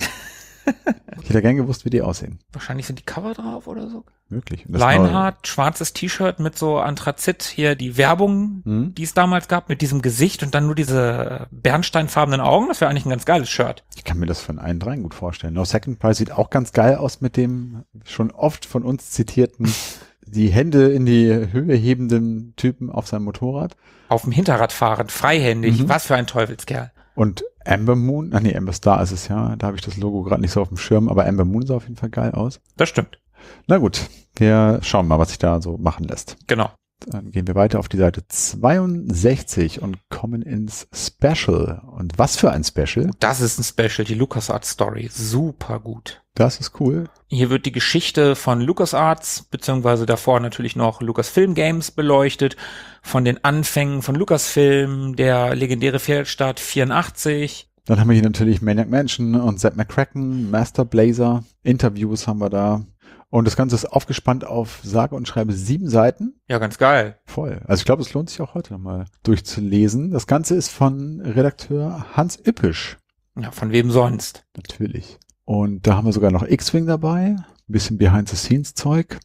Ich hätte gern gewusst, wie die aussehen. Wahrscheinlich sind die Cover drauf oder so. Möglich. Und das Lionheart, schwarzes T-Shirt mit so Anthrazit, hier die Werbung, Hm? die es damals gab, mit diesem Gesicht und dann nur diese bernsteinfarbenen Augen. Das wäre eigentlich ein ganz geiles Shirt. Ich kann mir das von allen dreien gut vorstellen. No Second Prize sieht auch ganz geil aus mit dem schon oft von uns zitierten, die Hände in die Höhe hebenden Typen auf seinem Motorrad. Auf dem Hinterrad fahrend, freihändig. Mhm. Was für ein Teufelskerl. Und Amber Moon, ach nee, Amber Star ist es ja, da habe ich das Logo gerade nicht so auf dem Schirm, aber Amber Moon sah auf jeden Fall geil aus. Das stimmt. Na gut, wir schauen mal, was sich da so machen lässt. Genau. Dann gehen wir weiter auf die Seite zweiundsechzig und kommen ins Special. Und was für ein Special? Das ist ein Special, die LucasArts Story. Super gut. Das ist cool. Hier wird die Geschichte von LucasArts, beziehungsweise davor natürlich noch Lucasfilm Games beleuchtet, von den Anfängen von Lucasfilm, der legendäre Fehlstart vierundachtzig. Dann haben wir hier natürlich Maniac Mansion und Zed McCracken, Master Blazer, Interviews haben wir da. Und das Ganze ist aufgespannt auf sage und schreibe sieben Seiten. Ja, ganz geil. Voll. Also ich glaube, es lohnt sich auch heute nochmal durchzulesen. Das Ganze ist von Redakteur Hans Ippisch. Ja, von wem sonst? Natürlich. Und da haben wir sogar noch X-Wing dabei. Ein bisschen Behind-the-Scenes-Zeug.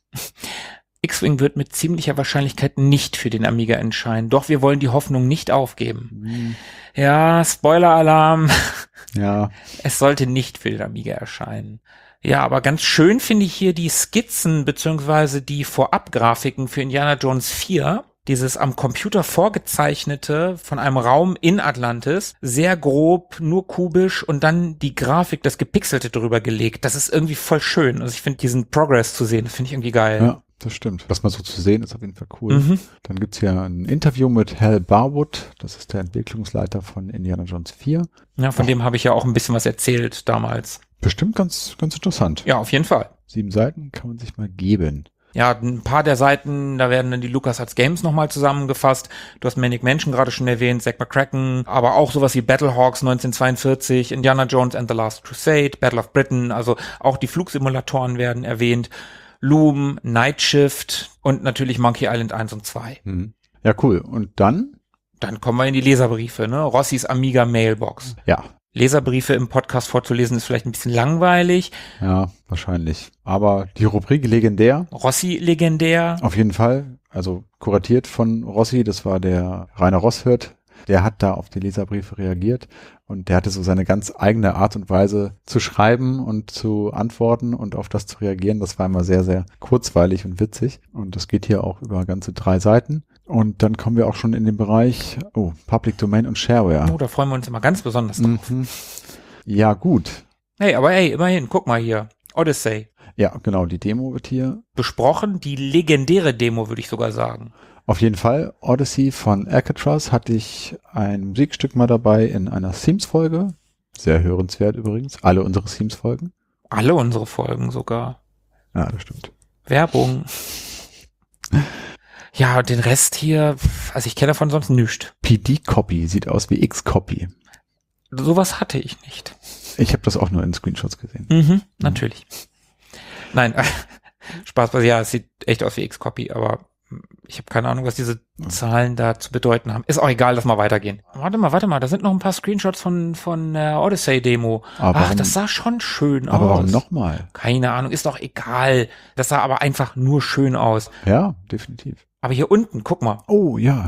X-Wing wird mit ziemlicher Wahrscheinlichkeit nicht für den Amiga erscheinen. Doch wir wollen die Hoffnung nicht aufgeben. Hm. Ja, Spoiler-Alarm. Ja. Es sollte nicht für den Amiga erscheinen. Ja, aber ganz schön finde ich hier die Skizzen beziehungsweise die Vorabgrafiken für Indiana Jones vier. Dieses am Computer vorgezeichnete von einem Raum in Atlantis. Sehr grob, nur kubisch und dann die Grafik, das Gepixelte drüber gelegt. Das ist irgendwie voll schön. Also ich finde diesen Progress zu sehen, das finde ich irgendwie geil. Ja, das stimmt. Das mal so zu sehen, ist auf jeden Fall cool. Mhm. Dann gibt's hier ein Interview mit Hal Barwood. Das ist der Entwicklungsleiter von Indiana Jones vier. Ja, von dem habe ich ja auch ein bisschen was erzählt damals. Bestimmt ganz, ganz interessant. Ja, auf jeden Fall. Sieben Seiten kann man sich mal geben. Ja, ein paar der Seiten, da werden dann die LucasArts Games nochmal zusammengefasst. Du hast Maniac Mansion gerade schon erwähnt, Zed McCracken, aber auch sowas wie Battlehawks neunzehnhundertzweiundvierzig, Indiana Jones and the Last Crusade, Battle of Britain, also auch die Flugsimulatoren werden erwähnt, Loom, Night Shift und natürlich Monkey Island eins und zwei. Mhm. Ja, cool. Und dann? Dann kommen wir in die Leserbriefe, ne? Rossis Amiga Mailbox. Ja. Leserbriefe im Podcast vorzulesen ist vielleicht ein bisschen langweilig. Ja, wahrscheinlich. Aber die Rubrik legendär. Rossi legendär. Auf jeden Fall. Also kuratiert von Rossi. Das war der Rainer Rosshirt. Der hat da auf die Leserbriefe reagiert. Und der hatte so seine ganz eigene Art und Weise zu schreiben und zu antworten und auf das zu reagieren. Das war immer sehr, sehr kurzweilig und witzig. Und das geht hier auch über ganze drei Seiten. Und dann kommen wir auch schon in den Bereich, oh, Public Domain und Shareware. Oh, da freuen wir uns immer ganz besonders drauf. Mhm. Ja, gut. Hey, aber hey, immerhin, guck mal hier. Odyssey. Ja, genau, die Demo wird hier Besprochen, die legendäre Demo, würde ich sogar sagen. auf jeden Fall. Odyssey von Alcatraz hatte ich ein Musikstück mal dabei in einer Themes-Folge. Sehr hörenswert übrigens. Alle unsere Themes-Folgen. Alle unsere Folgen sogar. Ja, das stimmt. Werbung. Ja, und den Rest hier, also ich kenne davon sonst nichts. P D-Copy sieht aus wie X-Copy. Sowas hatte ich nicht. Ich habe das auch nur in Screenshots gesehen. Mhm, natürlich. Nein, äh, Spaß, ja, es sieht echt aus wie X-Copy, aber ich habe keine Ahnung, was diese Zahlen da zu bedeuten haben. Ist auch egal, lass mal weitergehen. Warte mal, warte mal, da sind noch ein paar Screenshots von von der Odyssey-Demo. Aber Ach, warum- das sah schon schön aus. Aber warum nochmal? Keine Ahnung, ist doch egal. Das sah aber einfach nur schön aus. Ja, definitiv. Aber hier unten, guck mal. Oh, ja.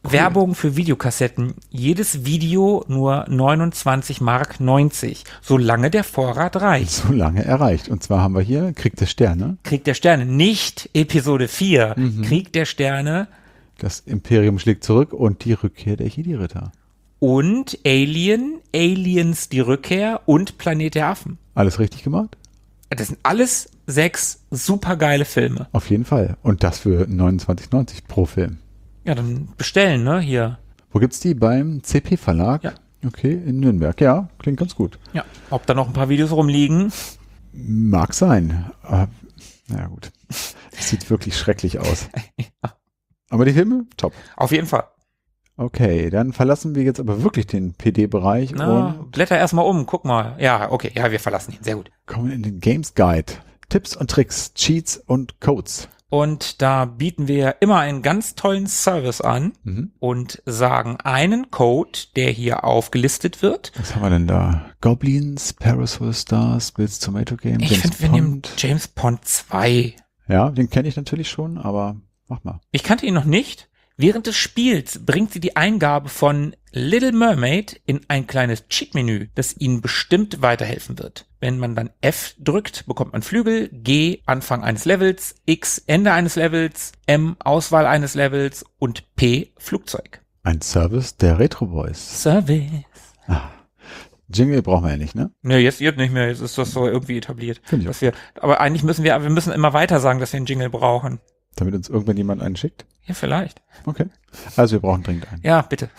Werbung für Videokassetten. Jedes Video nur neunundzwanzig Mark neunzig, solange der Vorrat reicht. So lange erreicht. Und zwar haben wir hier Krieg der Sterne. Krieg der Sterne, nicht Episode vier. Mhm. Krieg der Sterne. Das Imperium schlägt zurück und die Rückkehr der Jedi-Ritter. Und Alien, Aliens die Rückkehr und Planet der Affen. Alles richtig gemacht? Das sind alles sechs supergeile Filme. Auf jeden Fall. Und das für neunundzwanzig neunzig pro Film. Ja, dann bestellen, ne, hier. Wo gibt's die? Beim C P-Verlag? Ja. Okay, in Nürnberg. Ja, klingt ganz gut. Ja, ob da noch ein paar Videos rumliegen? Mag sein. Aber, naja, gut. Das sieht wirklich schrecklich aus. Ja. Aber die Filme? Top. Auf jeden Fall. Okay, dann verlassen wir jetzt aber wirklich den P D-Bereich Na, und blätter erstmal um, guck mal. Ja, okay, ja, wir verlassen ihn. Sehr gut. kommen in den Games Guide. Tipps und Tricks, Cheats und Codes. Und da bieten wir immer einen ganz tollen Service an Mhm. und sagen einen Code, der hier aufgelistet wird. Was haben wir denn da? Goblins, Parasol Stars, Bills Tomato Game, Ich James finde, wir nehmen Pond. James Pond zwei. Ja, den kenne ich natürlich schon, aber mach mal. Ich kannte ihn noch nicht. Während des Spiels bringt sie die Eingabe von Little Mermaid in ein kleines Cheat-Menü, das Ihnen bestimmt weiterhelfen wird. Wenn man dann F drückt, bekommt man Flügel, G Anfang eines Levels, X Ende eines Levels, M Auswahl eines Levels und P Flugzeug. Ein Service der Retro Boys. Service. Ah. Jingle brauchen wir ja nicht, ne? Ne, jetzt, jetzt nicht mehr. Jetzt ist das so irgendwie etabliert. Finde ich Dass wir, aber eigentlich müssen wir, wir müssen immer weiter sagen, dass wir einen Jingle brauchen. Damit uns irgendwann jemand einen schickt. Ja, vielleicht. Okay. Also wir brauchen dringend einen. Ja, bitte.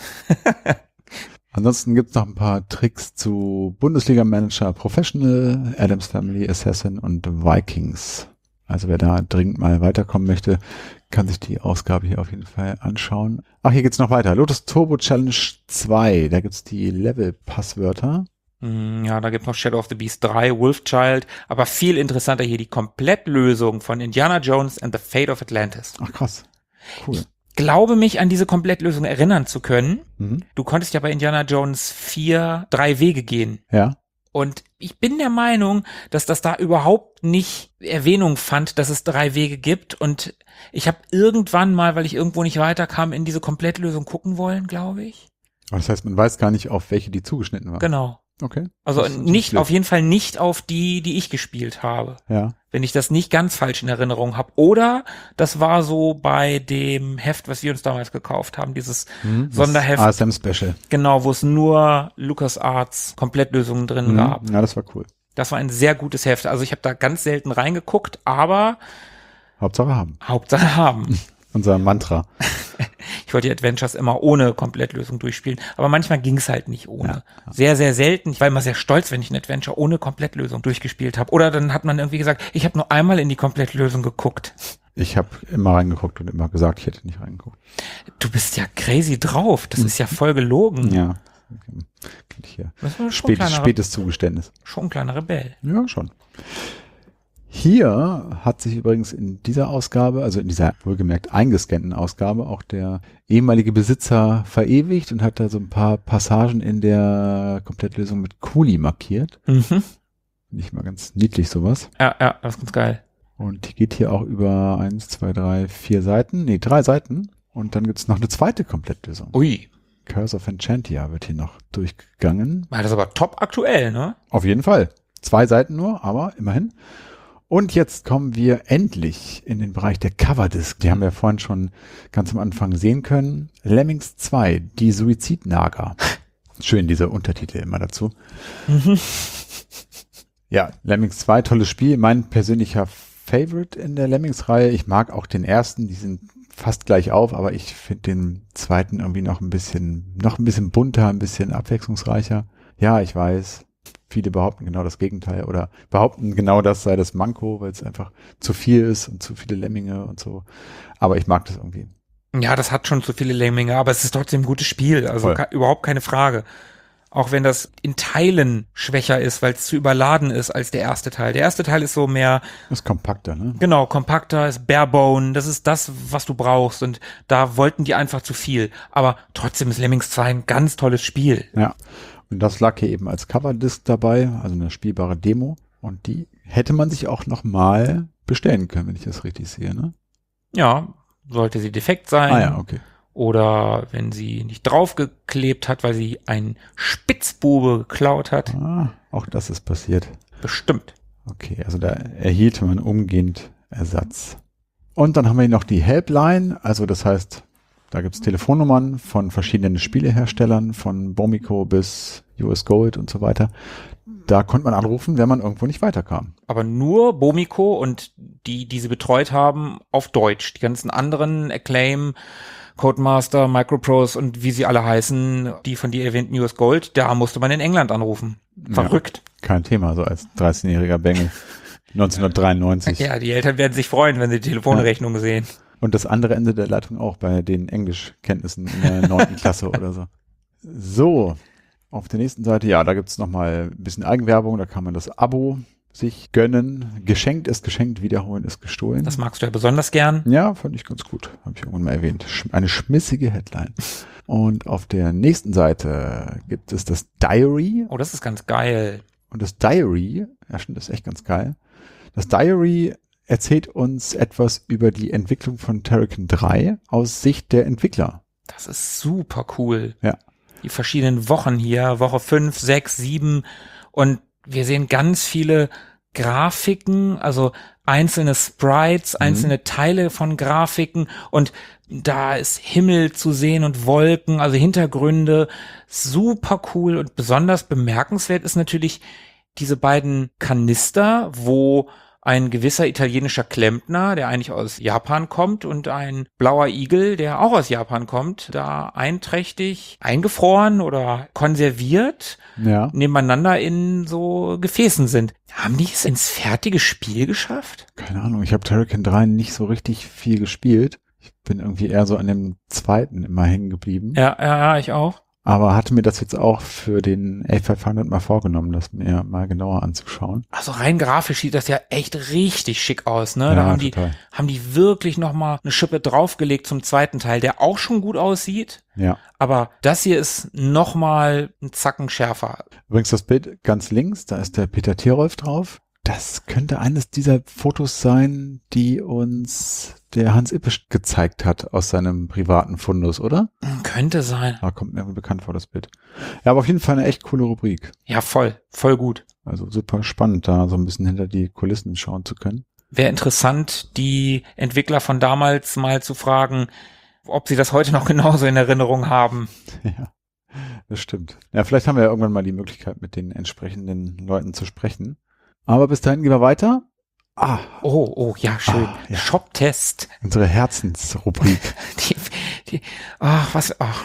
Ansonsten gibt's noch ein paar Tricks zu Bundesliga-Manager Professional, Addams Family, Assassin und Vikings. Also wer da dringend mal weiterkommen möchte, kann sich die Ausgabe hier auf jeden Fall anschauen. Ach, hier geht's noch weiter. Lotus Turbo Challenge zwei. Da gibt's die Level-Passwörter. Hm, Ja, da gibt's noch Shadow of the Beast drei, Wolfchild, aber viel interessanter hier die Komplettlösung von Indiana Jones and the Fate of Atlantis. Ach krass. Cool. Glaube mich an diese Komplettlösung erinnern zu können. Mhm. Du konntest ja bei Indiana Jones vier drei Wege gehen. Ja. Und ich bin der Meinung, dass das da überhaupt nicht Erwähnung fand, dass es drei Wege gibt. Und ich habe irgendwann mal, weil ich irgendwo nicht weiterkam, in diese Komplettlösung gucken wollen, glaube ich. Aber das heißt, man weiß gar nicht, auf welche die zugeschnitten war. Genau. Okay. Also Das ist nicht, blöd. auf jeden Fall nicht auf die, die ich gespielt habe. Ja. Wenn ich das nicht ganz falsch in Erinnerung habe. Oder das war so bei dem Heft, was wir uns damals gekauft haben, dieses Mhm. Sonderheft. Das A S M Special. Genau, wo es nur LucasArts Komplettlösungen drin Mhm. gab. Ja, das war cool. Das war ein sehr gutes Heft. Also ich habe da ganz selten reingeguckt, aber Hauptsache haben. Hauptsache haben. Unser Mantra. Ich wollte die Adventures immer ohne Komplettlösung durchspielen, aber manchmal ging es halt nicht ohne. Ja, ja. Sehr, sehr selten. Ich war immer sehr stolz, wenn ich ein Adventure ohne Komplettlösung durchgespielt habe. Oder dann hat man irgendwie gesagt, ich habe nur einmal in die Komplettlösung geguckt. Ich habe immer reingeguckt und immer gesagt, ich hätte nicht reingeguckt. Du bist ja crazy drauf. Das ist ja voll gelogen. Ja. Okay. Hier. Das ist schon, ein Spätes, kleiner, spätes Zugeständnis. schon ein kleiner Rebell. Ja, schon. Hier hat sich übrigens in dieser Ausgabe, also in dieser wohlgemerkt eingescannten Ausgabe, auch der ehemalige Besitzer verewigt und hat da so ein paar Passagen in der Komplettlösung mit Kuli markiert. Mhm. Finde ich mal ganz niedlich sowas. Ja, ja, das ist ganz geil. Und die geht hier auch über eins, zwei, drei, vier Seiten. Nee, drei Seiten. Und dann gibt's noch eine zweite Komplettlösung. Ui. Curse of Enchantia wird hier noch durchgegangen. War das aber top aktuell, ne? Auf jeden Fall. Zwei Seiten nur, aber immerhin. Und jetzt kommen wir endlich in den Bereich der Coverdisc. Die haben wir vorhin schon ganz am Anfang sehen können. Lemmings zwei, die Suizidnager. Schön, diese Untertitel immer dazu. Mhm. Ja, Lemmings zwei, tolles Spiel. Mein persönlicher Favorite in der Lemmings-Reihe. Ich mag auch den ersten, die sind fast gleich auf, aber ich finde den zweiten irgendwie noch ein bisschen, noch ein bisschen bunter, ein bisschen abwechslungsreicher. Ja, ich weiß. Viele behaupten genau das Gegenteil oder behaupten genau das sei das Manko, weil es einfach zu viel ist und zu viele Lemminge und so. Aber ich mag das irgendwie. Ja, das hat schon zu viele Lemminge, aber es ist trotzdem ein gutes Spiel. Also ka- überhaupt keine Frage. Auch wenn das in Teilen schwächer ist, weil es zu überladen ist als der erste Teil. Der erste Teil ist so mehr, Das ist kompakter, ne? genau, kompakter, ist barebone. Das ist das, was du brauchst. Und da wollten die einfach zu viel. Aber trotzdem ist Lemmings zwei ein ganz tolles Spiel. Ja. Und das lag hier eben als Coverdisc dabei, also eine spielbare Demo. Und die hätte man sich auch noch mal bestellen können, wenn ich das richtig sehe, ne? Ja, sollte sie defekt sein. Ah ja, okay. oder wenn sie nicht draufgeklebt hat, weil sie einen Spitzbube geklaut hat. Ah, auch das ist passiert. Bestimmt. Okay, also da erhielt man umgehend Ersatz. Und dann haben wir hier noch die Helpline, also das heißt, da gibt's Telefonnummern von verschiedenen Spieleherstellern, von Bomico bis U S Gold und so weiter. Da konnte man anrufen, wenn man irgendwo nicht weiterkam. Aber nur Bomico und die, die sie betreut haben, auf Deutsch. Die ganzen anderen, Acclaim, Codemaster, Microprose und wie sie alle heißen, die von dir erwähnten U S Gold, da musste man in England anrufen. Verrückt. Ja, kein Thema, so als dreizehnjähriger Bengel. neunzehnhundertdreiundneunzig. Ja, die Eltern werden sich freuen, wenn sie die Telefonrechnung ja. sehen. Und das andere Ende der Leitung auch bei den Englischkenntnissen in der neunten Klasse oder so. So, auf der nächsten Seite, ja, da gibt's noch mal ein bisschen Eigenwerbung, da kann man das Abo sich gönnen. Geschenkt ist geschenkt, wiederholen ist gestohlen. Das magst du ja besonders gern. Ja, fand ich ganz gut, habe ich irgendwann mal erwähnt. Eine schmissige Headline. Und auf der nächsten Seite gibt es das Diary. Oh, das ist ganz geil. Und das Diary, ja stimmt, das ist echt ganz geil. Das Diary erzählt uns etwas über die Entwicklung von Turrican drei aus Sicht der Entwickler. Das ist super cool. Ja. Die verschiedenen Wochen hier, Woche fünf, sechs, sieben und wir sehen ganz viele Grafiken, also einzelne Sprites, einzelne mhm. Teile von Grafiken und da ist Himmel zu sehen und Wolken, also Hintergründe, super cool und besonders bemerkenswert ist natürlich diese beiden Kanister, wo ein gewisser italienischer Klempner, der eigentlich aus Japan kommt, und ein blauer Igel, der auch aus Japan kommt, da einträchtig eingefroren oder konserviert ja. nebeneinander in so Gefäßen sind. Haben die es ins fertige Spiel geschafft? Keine Ahnung, ich habe Turrican drei nicht so richtig viel gespielt. Ich bin irgendwie eher so an dem zweiten immer hängen geblieben. Ja, ja, ja, ich auch. Aber hatte mir das jetzt auch für den A fünfhundert mal vorgenommen, das mir mal genauer anzuschauen. Also rein grafisch sieht das ja echt richtig schick aus, ne? Ja, da haben total. die, haben die wirklich nochmal eine Schippe draufgelegt zum zweiten Teil, der auch schon gut aussieht. Ja. Aber das hier ist nochmal ein Zacken schärfer. Übrigens das Bild ganz links, da ist der Peter Tierolf drauf. Das könnte eines dieser Fotos sein, die uns der Hans Ippisch gezeigt hat aus seinem privaten Fundus, oder? Könnte sein. Aber kommt mir bekannt vor, das Bild. Ja, aber auf jeden Fall eine echt coole Rubrik. Ja, voll. Voll gut. Also super spannend, da so ein bisschen hinter die Kulissen schauen zu können. Wäre interessant, die Entwickler von damals mal zu fragen, ob sie das heute noch genauso in Erinnerung haben. Ja, das stimmt. Ja, vielleicht haben wir ja irgendwann mal die Möglichkeit, mit den entsprechenden Leuten zu sprechen. Aber bis dahin gehen wir weiter. Ah. Oh, oh, ja, schön. Ah, ja. Shop-Test. Unsere Herzensrubrik. die, die, ach, was, ach.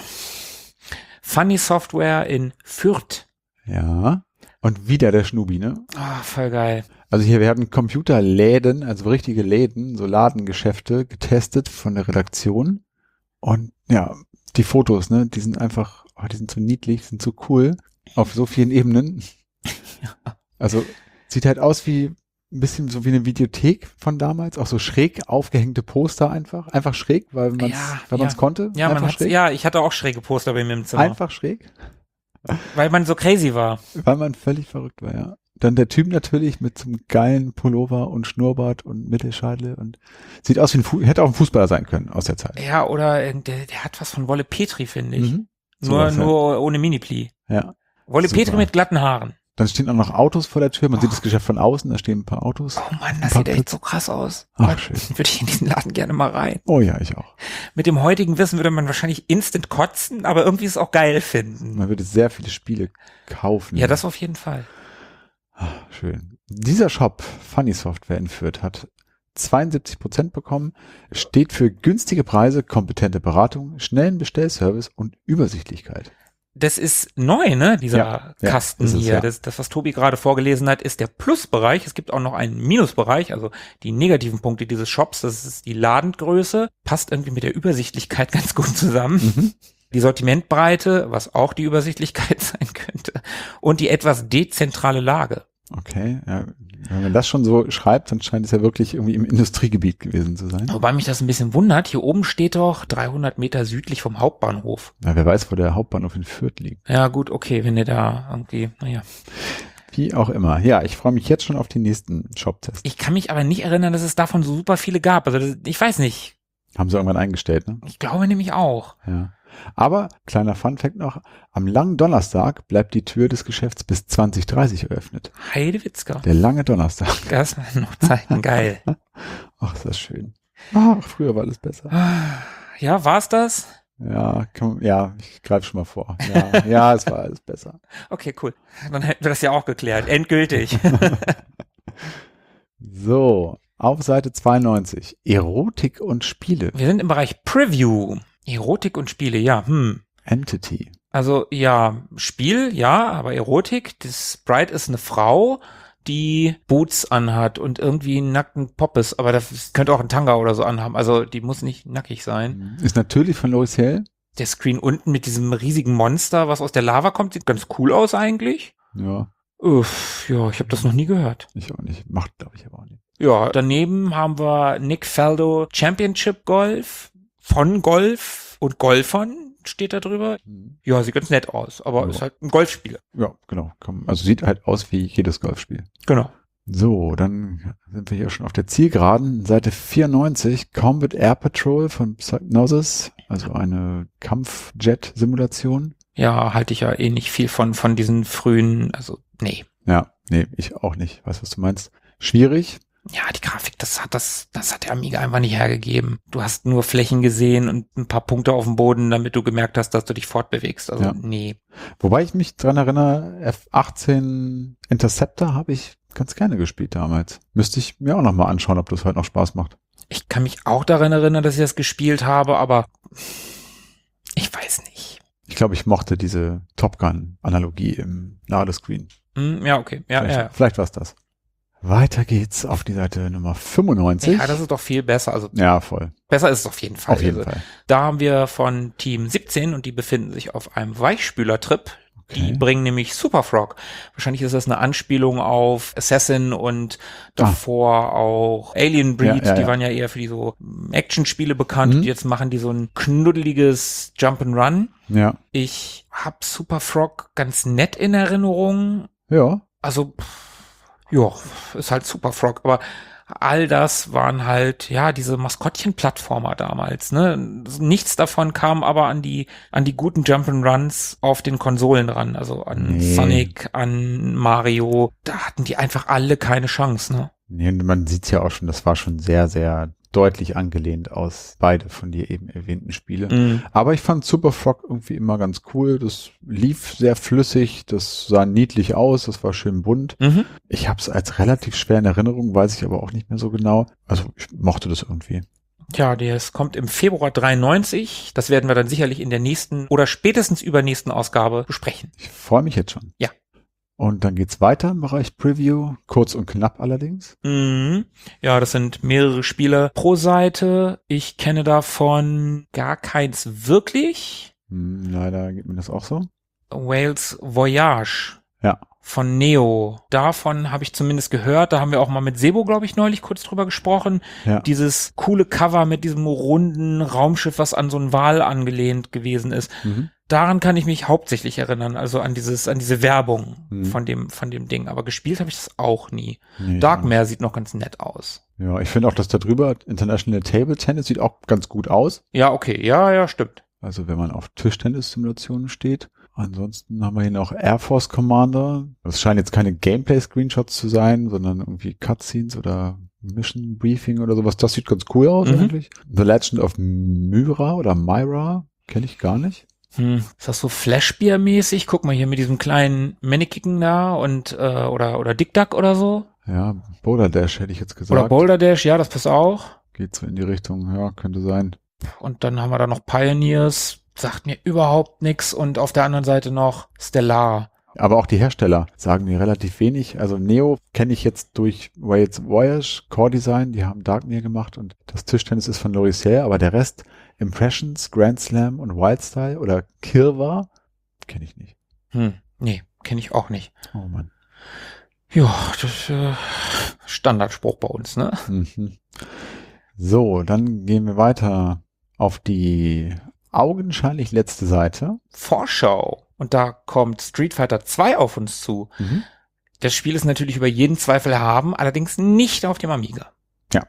Funny Software in Fürth. Ja. Und wieder der Schnubi, ne? Ah, voll geil. Also hier werden Computerläden, also richtige Läden, so Ladengeschäfte getestet von der Redaktion. Und ja, die Fotos, ne, die sind einfach, oh, die sind so niedlich, sind so cool. Auf so vielen Ebenen. Ja. Also, sieht halt aus wie ein bisschen so wie eine Videothek von damals, auch so schräg aufgehängte Poster einfach, einfach schräg, weil man es ja, weil ja. man es konnte. Ja, einfach man hat's, schräg. ja, ich hatte auch schräge Poster bei mir im Zimmer. Einfach schräg, Weil man so crazy war. weil man völlig verrückt war, ja. Dann der Typ natürlich mit so einem geilen Pullover und Schnurrbart und Mittelscheitel und sieht aus wie ein Fu- hätte auch ein Fußballer sein können aus der Zeit. Ja, oder äh, der, der hat was von Wolle Petri, finde ich. Mhm. Nur, Sowas, ja. nur ohne Mini-Pli. Ja. Wolle Super. Petri mit glatten Haaren. Dann stehen auch noch Autos vor der Tür. Man Oh. sieht das Geschäft von außen. Da stehen ein paar Autos. Oh Mann, Ein das paar sieht echt Plätze. so krass aus. Ach, schön. Würde ich in diesen Laden gerne mal rein. Oh ja, ich auch. Mit dem heutigen Wissen würde man wahrscheinlich instant kotzen, aber irgendwie es auch geil finden. Man würde sehr viele Spiele kaufen. Ja, das auf jeden Fall. Ach, schön. Dieser Shop, Funny Software in Fürth, hat zweiundsiebzig Prozent bekommen, steht für günstige Preise, kompetente Beratung, schnellen Bestellservice und Übersichtlichkeit. Das ist neu, ne, dieser Ja, ja, Kasten ist es, hier. ja. Das, das, was Tobi gerade vorgelesen hat, ist der Plusbereich. Es gibt auch noch einen Minusbereich, also die negativen Punkte dieses Shops. Das ist die Ladengröße. Passt irgendwie mit der Übersichtlichkeit ganz gut zusammen. Mhm. Die Sortimentbreite, was auch die Übersichtlichkeit sein könnte. Und die etwas dezentrale Lage. Okay, ja. Wenn man das schon so schreibt, dann scheint es ja wirklich irgendwie im Industriegebiet gewesen zu sein. Wobei mich das ein bisschen wundert. Hier oben steht doch dreihundert Meter südlich vom Hauptbahnhof. Na, wer weiß, wo der Hauptbahnhof in Fürth liegt. Ja gut, okay, wenn ihr da irgendwie, naja. Wie auch immer. Ja, ich freue mich jetzt schon auf den nächsten Shop-Test. Ich kann mich aber nicht erinnern, dass es davon so super viele gab. Also das, ich weiß nicht. Haben sie irgendwann eingestellt, ne? Ich glaube nämlich auch. Ja. Aber, kleiner Funfact noch, am langen Donnerstag bleibt die Tür des Geschäfts bis zwanzig dreißig eröffnet. Heidewitzka. Der lange Donnerstag. Das waren noch Zeiten, geil. Ach, ist das schön. Ach, früher war alles besser. Ja, war's das? Ja, komm, ja, ich greife schon mal vor. Ja, ja, es war alles besser. Okay, cool. Dann hätten wir das ja auch geklärt. Endgültig. So, auf Seite zweiundneunzig. Erotik und Spiele. Wir sind im Bereich Preview. Erotik und Spiele, ja, hm. Entity. Also, ja, Spiel, ja, aber Erotik. Das Sprite ist eine Frau, die Boots anhat und irgendwie einen nackten Pop ist, aber das könnte auch ein Tanga oder so anhaben. Also, die muss nicht nackig sein. Ist natürlich von L'Oréal. Der Screen unten mit diesem riesigen Monster, was aus der Lava kommt, sieht ganz cool aus eigentlich. Ja. Uff, ja, ich habe das noch nie gehört. Ich auch nicht. Macht, glaube ich, aber auch nicht. Ja, daneben haben wir Nick Faldo Championship Golf von Golf und Golfern steht da drüber. Ja, sieht ganz nett aus, aber ja. ist halt ein Golfspiel. Ja, genau. Also sieht halt aus wie jedes Golfspiel. Genau. So, dann sind wir hier schon auf der Zielgeraden. Seite vierundneunzig, Combat Air Patrol von Psygnosis, also eine Kampfjet-Simulation. Ja, halte ich ja eh nicht viel von, von diesen frühen, also nee. Ja, nee, ich auch nicht. Weißt du, was du meinst? Schwierig. Ja, die Grafik, das hat das, das hat der Amiga einfach nicht hergegeben. Du hast nur Flächen gesehen und ein paar Punkte auf dem Boden, damit du gemerkt hast, dass du dich fortbewegst. Also ja. nee. Wobei ich mich dran erinnere, F achtzehn Interceptor habe ich ganz gerne gespielt damals. Müsste ich mir auch noch mal anschauen, ob das heute noch Spaß macht. Ich kann mich auch daran erinnern, dass ich das gespielt habe, aber ich weiß nicht. Ich glaube, ich mochte diese Top Gun-Analogie im Ladescreen. Hm, ja, okay. Ja, vielleicht ja. vielleicht war es das. Weiter geht's auf die Seite Nummer fünfundneunzig. Ja, das ist doch viel besser. Also ja, voll. Besser ist es auf jeden Fall. Auf jeden also, Fall. Da haben wir von Team siebzehn und die befinden sich auf einem Weichspüler-Trip. Okay. Die bringen nämlich Super Frog. Wahrscheinlich ist das eine Anspielung auf Assassin und davor ah. auch Alien Breed. Ja, ja, die ja. waren ja eher für die so Action-Spiele bekannt. Mhm. Und jetzt machen die so ein knuddeliges Jump'n'Run. Ja. Ich hab Super Frog ganz nett in Erinnerung. Ja. Also, ja, ist halt Super Frog. Aber all das waren halt, ja, diese Maskottchen-Plattformer damals, ne? Nichts davon kam aber an die, an die guten Jump'n'Runs auf den Konsolen ran. Also an nee. Sonic, an Mario. Da hatten die einfach alle keine Chance, ne? Nee, man sieht's ja auch schon, das war schon sehr, sehr deutlich angelehnt aus beide von dir eben erwähnten Spiele. Mm. Aber ich fand Super Frog irgendwie immer ganz cool. Das lief sehr flüssig, das sah niedlich aus, das war schön bunt. Mhm. Ich habe es als relativ schwer in Erinnerung, weiß ich aber auch nicht mehr so genau. Also ich mochte das irgendwie. Ja, das kommt im Februar dreiundneunzig. Das werden wir dann sicherlich in der nächsten oder spätestens übernächsten Ausgabe besprechen. Ich freue mich jetzt schon. Ja. Und dann geht's weiter im Bereich Preview, kurz und knapp allerdings. Mhm. Ja, das sind mehrere Spiele pro Seite. Ich kenne davon gar keins wirklich. Hm, leider geht mir das auch so. Wales Voyage. Ja. Von Neo. Davon habe ich zumindest gehört. Da haben wir auch mal mit Sebo, glaube ich, neulich kurz drüber gesprochen. Ja. Dieses coole Cover mit diesem runden Raumschiff, was an so einen Wal angelehnt gewesen ist. Mhm. Daran kann ich mich hauptsächlich erinnern, also an dieses, an diese Werbung mhm. von dem, von dem Ding. Aber gespielt habe ich das auch nie. Nee, Darkmare sieht noch ganz nett aus. Ja, ich finde auch, dass da drüber International Table Tennis sieht auch ganz gut aus. Ja, okay. Ja, ja, stimmt. Also wenn man auf Tischtennis-Simulationen steht. Ansonsten haben wir hier noch Air Force Commander. Das scheinen jetzt keine Gameplay-Screenshots zu sein, sondern irgendwie Cutscenes oder Mission Briefing oder sowas. Das sieht ganz cool aus mhm. eigentlich. The Legend of Myra oder Myra kenne ich gar nicht. Hm, ist das so Flashbeer-mäßig? Guck mal hier mit diesem kleinen Mannequin da und äh, oder oder Dick Duck oder so. Ja, Boulder Dash hätte ich jetzt gesagt. Oder Boulder Dash, ja, das passt auch. Geht so in die Richtung, ja, könnte sein. Und dann haben wir da noch Pioneers, sagt mir überhaupt nichts. Und auf der anderen Seite noch Stellar. Aber auch die Hersteller sagen mir relativ wenig. Also Neo kenne ich jetzt durch Wales Voyage, Core Design, die haben Darkmare gemacht und das Tischtennis ist von L'Oréal, aber der Rest, Impressions, Grand Slam und Wildstyle oder Kirwa, kenne ich nicht. Hm, nee, kenne ich auch nicht. Oh Mann. Ja, das ist äh, Standardspruch bei uns, ne? Mhm. So, dann gehen wir weiter auf die augenscheinlich letzte Seite. Vorschau. Und da kommt Street Fighter zwei auf uns zu. Mhm. Das Spiel ist natürlich über jeden Zweifel erhaben, allerdings nicht auf dem Amiga. Ja,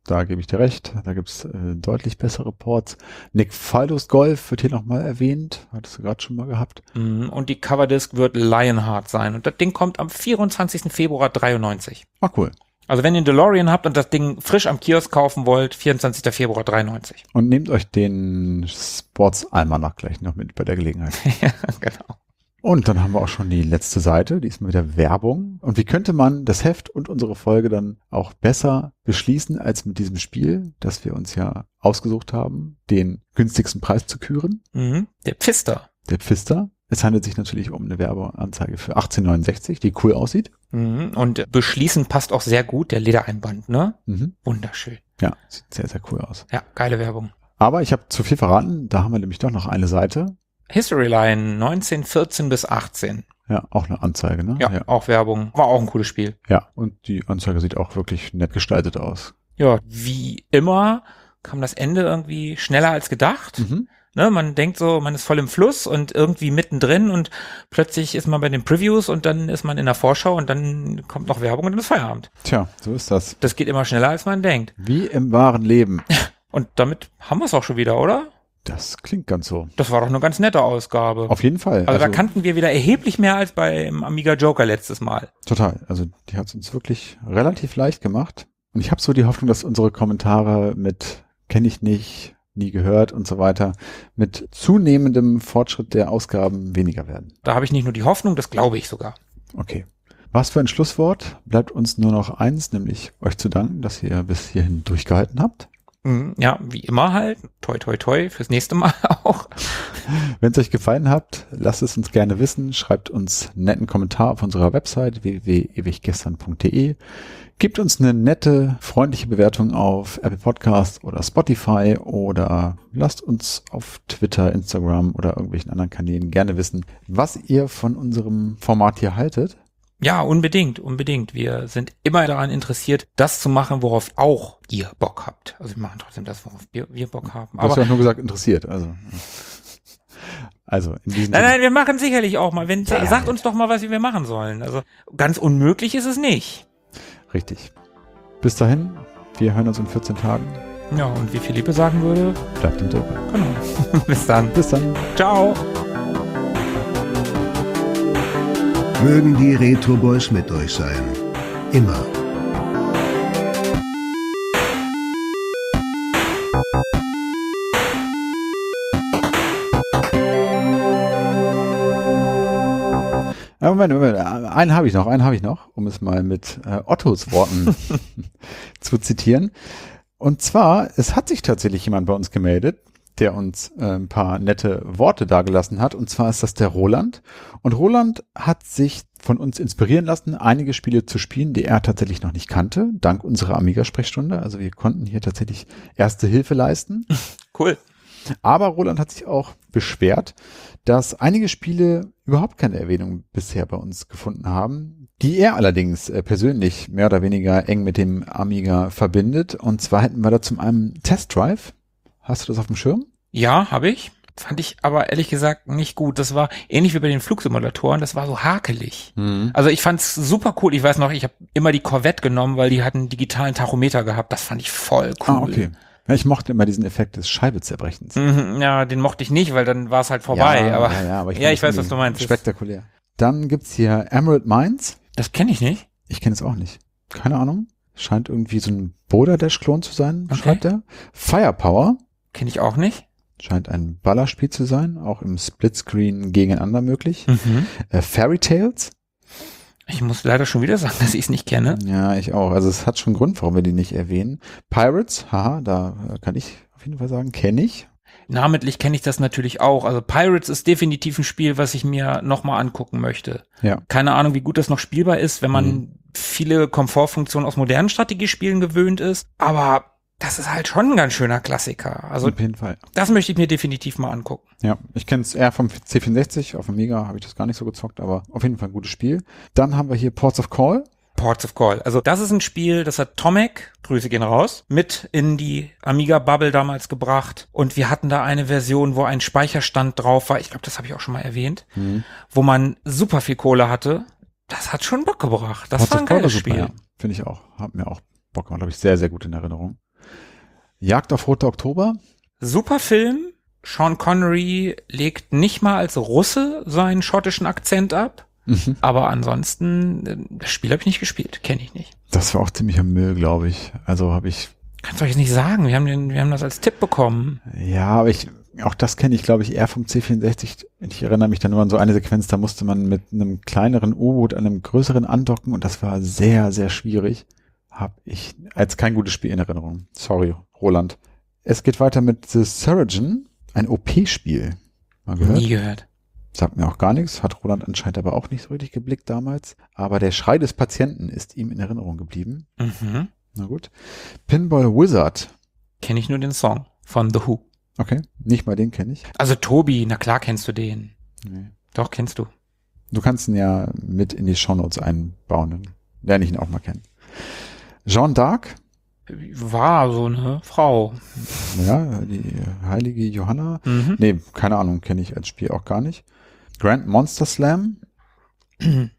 Da gebe ich dir recht. Da gibt's äh, deutlich bessere Ports. Nick Faldos Golf wird hier nochmal erwähnt. Hattest du gerade schon mal gehabt. Mhm. Und die Coverdisc wird Lionheart sein. Und das Ding kommt am vierundzwanzigsten Februar dreiundneunzig. Ah, cool. Also wenn ihr einen DeLorean habt und das Ding frisch am Kiosk kaufen wollt, vierundzwanzigsten Februar dreiundneunzig. Und nehmt euch den Sports Almanach gleich noch mit bei der Gelegenheit. Ja, genau. Und dann haben wir auch schon die letzte Seite, die ist mal wieder Werbung. Und wie könnte man das Heft und unsere Folge dann auch besser beschließen als mit diesem Spiel, das wir uns ja ausgesucht haben, den günstigsten Preis zu küren? Mhm. Der Pfister. Der Pfister. Es handelt sich natürlich um eine Werbeanzeige für achtzehn neunundsechzig, die cool aussieht. Mhm. Und beschließen passt auch sehr gut, der Ledereinband, ne? Mhm. Wunderschön. Ja, sieht sehr, sehr cool aus. Ja, geile Werbung. Aber ich habe zu viel verraten, da haben wir nämlich doch noch eine Seite. Historyline neunzehnhundertvierzehn bis achtzehn. Ja, auch eine Anzeige, ne? Ja, ja, auch Werbung. War auch ein cooles Spiel. Ja, und die Anzeige sieht auch wirklich nett gestaltet aus. Ja, wie immer kam das Ende irgendwie schneller als gedacht. Mhm. Ne, man denkt so, man ist voll im Fluss und irgendwie mittendrin und plötzlich ist man bei den Previews und dann ist man in der Vorschau und dann kommt noch Werbung und dann ist Feierabend. Tja, so ist das. Das geht immer schneller, als man denkt. Wie im wahren Leben. Und damit haben wir es auch schon wieder, oder? Das klingt ganz so. Das war doch eine ganz nette Ausgabe. Auf jeden Fall. Also, also da kannten wir wieder erheblich mehr als beim Amiga Joker letztes Mal. Total. Also die hat es uns wirklich relativ leicht gemacht. Und ich habe so die Hoffnung, dass unsere Kommentare mit kenne ich nicht, nie gehört und so weiter mit zunehmendem Fortschritt der Ausgaben weniger werden. Da habe ich nicht nur die Hoffnung, das glaube ich sogar. Okay. Was für ein Schlusswort. Bleibt uns nur noch eins, nämlich euch zu danken, dass ihr bis hierhin durchgehalten habt. Ja, wie immer halt. Toi, toi, toi, fürs nächste Mal auch. Wenn es euch gefallen hat, lasst es uns gerne wissen. Schreibt uns einen netten Kommentar auf unserer Website w w w punkt ewiggestern punkt d e. Gebt uns eine nette, freundliche Bewertung auf Apple Podcast oder Spotify oder lasst uns auf Twitter, Instagram oder irgendwelchen anderen Kanälen gerne wissen, was ihr von unserem Format hier haltet. Ja, unbedingt, unbedingt. Wir sind immer daran interessiert, das zu machen, worauf auch ihr Bock habt. Also wir machen trotzdem das, worauf wir, wir Bock haben. Du hast ja auch nur gesagt, interessiert. Also, also in diesem Nein, nein, wir machen sicherlich auch mal. Wenn, ja, sagt ja. uns doch mal, was wir machen sollen. Also ganz unmöglich ist es nicht. Richtig. Bis dahin, wir hören uns in vierzehn Tagen. Ja, und wie Philippe sagen würde, Bleibt im Druck. genau. Bis dann. Bis dann. Ciao. Mögen die Retro Boys mit euch sein. Immer. Ja, Moment, Moment, einen habe ich noch, einen habe ich noch, um es mal mit äh, Ottos Worten zu zitieren. Und zwar, es hat sich tatsächlich jemand bei uns gemeldet, der uns äh, ein paar nette Worte dargelassen hat. Und zwar ist das der Roland. Und Roland hat sich von uns inspirieren lassen, einige Spiele zu spielen, die er tatsächlich noch nicht kannte, dank unserer Amiga-Sprechstunde. Also wir konnten hier tatsächlich erste Hilfe leisten. Cool. Aber Roland hat sich auch beschwert, dass einige Spiele überhaupt keine Erwähnung bisher bei uns gefunden haben, die er allerdings äh, persönlich mehr oder weniger eng mit dem Amiga verbindet. Und zwar hätten wir da zum einen Test Drive. Hast du das auf dem Schirm? Ja, habe ich. Fand ich aber ehrlich gesagt nicht gut. Das war ähnlich wie bei den Flugsimulatoren, das war so hakelig. Mhm. Also ich fand's super cool. Ich weiß noch, ich habe immer die Corvette genommen, weil die hatten einen digitalen Tachometer gehabt. Das fand ich voll cool. Ah, okay. Ja, ich mochte immer diesen Effekt des Scheibezerbrechens. Mhm, ja, den mochte ich nicht, weil dann war es halt vorbei. Ja, aber ja, ja, aber ich, ja, fand ich das weiß, was du meinst. Spektakulär. Dann gibt's hier Emerald Mines. Das kenne ich nicht. Ich kenne es auch nicht. Keine Ahnung. Scheint irgendwie so ein Boulder Dash-Klon zu sein, Okay. schreibt er. Firepower. Kenne ich auch nicht. Scheint ein Ballerspiel zu sein, auch im Splitscreen gegeneinander möglich. Mhm. Äh, Fairy Tales. Ich muss leider schon wieder sagen, dass ich es nicht kenne. Ja, ich auch. Also es hat schon einen Grund, warum wir die nicht erwähnen. Pirates, haha, da äh, kann ich auf jeden Fall sagen, kenne ich. Namentlich kenne ich das natürlich auch. Also Pirates ist definitiv ein Spiel, was ich mir nochmal angucken möchte. Ja. Keine Ahnung, wie gut das noch spielbar ist, wenn man Mhm. viele Komfortfunktionen aus modernen Strategiespielen gewöhnt ist. Aber das ist halt schon ein ganz schöner Klassiker. Also Auf jeden Fall. das möchte ich mir definitiv mal angucken. Ja, ich kenne es eher vom C vierundsechzig. Auf dem Amiga habe ich das gar nicht so gezockt, aber auf jeden Fall ein gutes Spiel. Dann haben wir hier Ports of Call. Ports of Call. Also das ist ein Spiel, das hat Tomek, Grüße gehen raus, mit in die Amiga-Bubble damals gebracht. Und wir hatten da eine Version, wo ein Speicherstand drauf war. Ich glaube, das habe ich auch schon mal erwähnt. Mhm. Wo man super viel Kohle hatte. Das hat schon Bock gebracht. Das Ports war of ein Call geiles super, Spiel. ja. Finde ich auch. Hat mir auch Bock gemacht, glaube ich, sehr, sehr gut in Erinnerung. Jagd auf Roter Oktober. Super Film. Sean Connery legt nicht mal als Russe seinen schottischen Akzent ab. Mhm. Aber ansonsten, das Spiel habe ich nicht gespielt. Kenne ich nicht. Das war auch ziemlicher Müll, glaube ich. Also habe ich... Kannst du euch nicht sagen. Wir haben, den, wir haben das als Tipp bekommen. Ja, aber ich... Auch das kenne ich, glaube ich, eher vom C vierundsechzig. Ich erinnere mich dann nur an so eine Sequenz, da musste man mit einem kleineren U-Boot an einem größeren andocken und das war sehr, sehr schwierig. Hab ich als kein gutes Spiel in Erinnerung. Sorry, Roland. Es geht weiter mit The Surgeon, ein O P-Spiel. Mal gehört? Nie gehört. Sagt mir auch gar nichts, hat Roland anscheinend aber auch nicht so richtig geblickt damals. Aber der Schrei des Patienten ist ihm in Erinnerung geblieben. Mhm. Na gut. Pinball Wizard. Kenne ich nur den Song von The Who. Okay, nicht mal den kenne ich. Also Tobi, na klar kennst du den. Nee. Doch, kennst du. Du kannst ihn ja mit in die Shownotes einbauen, dann lerne ich ihn auch mal kennen. Jeanne d'Arc. War so eine Frau. Ja, die heilige Johanna. Mhm. Nee, keine Ahnung, kenne ich als Spiel auch gar nicht. Grand Monster Slam. hm.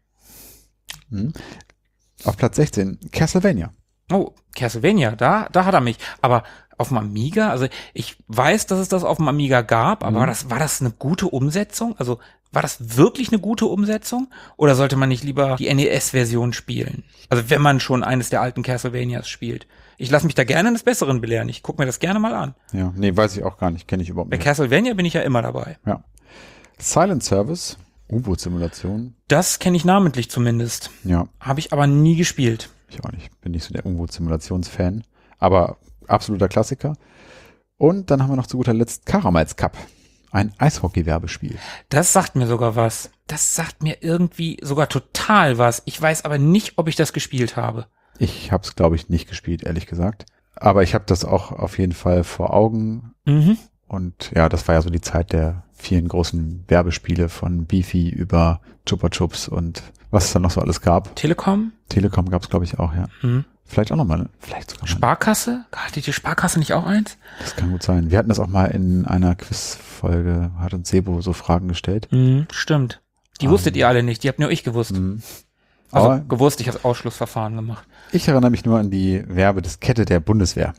Auf Platz sechzehn, Castlevania. Oh, Castlevania, da, da hat er mich. Aber auf dem Amiga, also ich weiß, dass es das auf dem Amiga gab, aber mhm. war das, war das eine gute Umsetzung? Also war das wirklich eine gute Umsetzung? Oder sollte man nicht lieber die N E S-Version spielen? Also wenn man schon eines der alten Castlevanias spielt. Ich lasse mich da gerne eines Besseren belehren. Ich gucke mir das gerne mal an. Ja, nee, weiß ich auch gar nicht. Kenne ich überhaupt nicht. Bei Castlevania bin ich ja immer dabei. Ja. Silent Service, U-Boot-Simulation. Das kenne ich namentlich zumindest. Ja. Habe ich aber nie gespielt. Ich auch nicht. Bin nicht so der U-Boot-Simulations-Fan. Aber absoluter Klassiker. Und dann haben wir noch zu guter Letzt Karamals Cup. Ein Eishockey-Werbespiel. Das sagt mir sogar was. Das sagt mir irgendwie sogar total was. Ich weiß aber nicht, ob ich das gespielt habe. Ich habe es, glaube ich, nicht gespielt, ehrlich gesagt. Aber ich habe das auch auf jeden Fall vor Augen. Mhm. Und ja, das war ja so die Zeit der vielen großen Werbespiele von Beefy über Chupa Chups und was es da noch so alles gab. Telekom? Telekom gab es, glaube ich, auch, ja. Mhm. Vielleicht auch nochmal, vielleicht sogar mal. Sparkasse? Hatte die Sparkasse nicht auch eins? Das kann gut sein. Wir hatten das auch mal in einer Quizfolge, hat uns Sebo so Fragen gestellt. Mhm, stimmt. Die um, wusstet ihr alle nicht, die habt nur ich gewusst. Mhm. Also Aber gewusst, ich habe Ausschlussverfahren gemacht. Ich erinnere mich nur an die Werbediskette der Bundeswehr.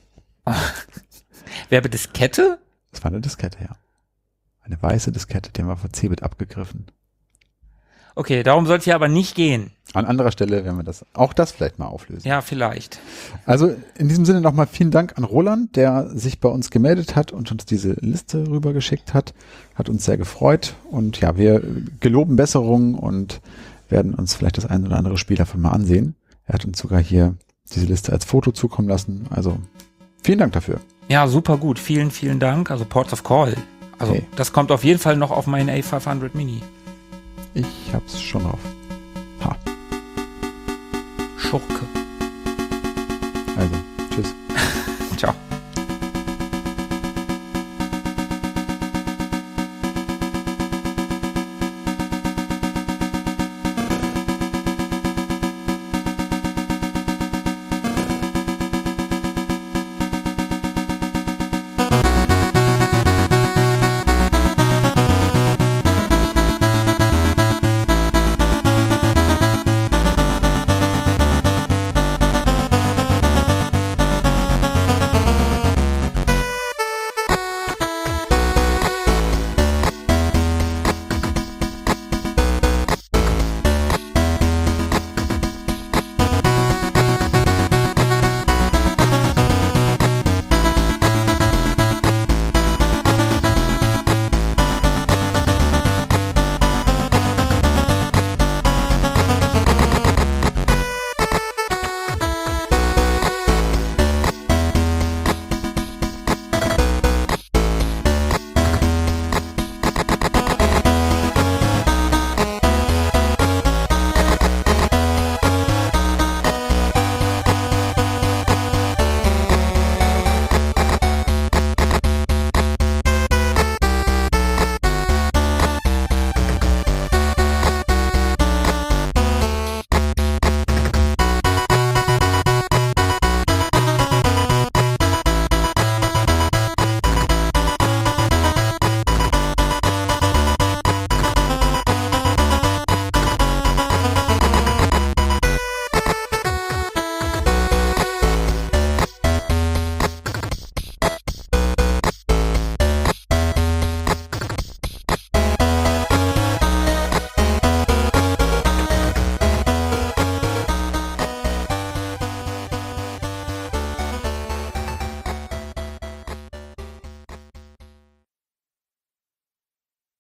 Werbediskette? Das war eine Diskette, ja. Eine weiße Diskette, die haben wir von Cebit abgegriffen. Okay, darum soll es hier aber nicht gehen. An anderer Stelle werden wir das, auch das vielleicht mal auflösen. Ja, vielleicht. Also in diesem Sinne nochmal vielen Dank an Roland, der sich bei uns gemeldet hat und uns diese Liste rübergeschickt hat. Hat uns sehr gefreut und ja, wir geloben Besserung und werden uns vielleicht das ein oder andere Spiel davon mal ansehen. Er hat uns sogar hier diese Liste als Foto zukommen lassen. Also vielen Dank dafür. Ja, super gut. Vielen, vielen Dank. Also Ports of Call. Also hey. Das kommt auf jeden Fall noch auf meinen A fünfhundert Mini. Ich hab's schon drauf. Ha. Schurke. Also, tschüss.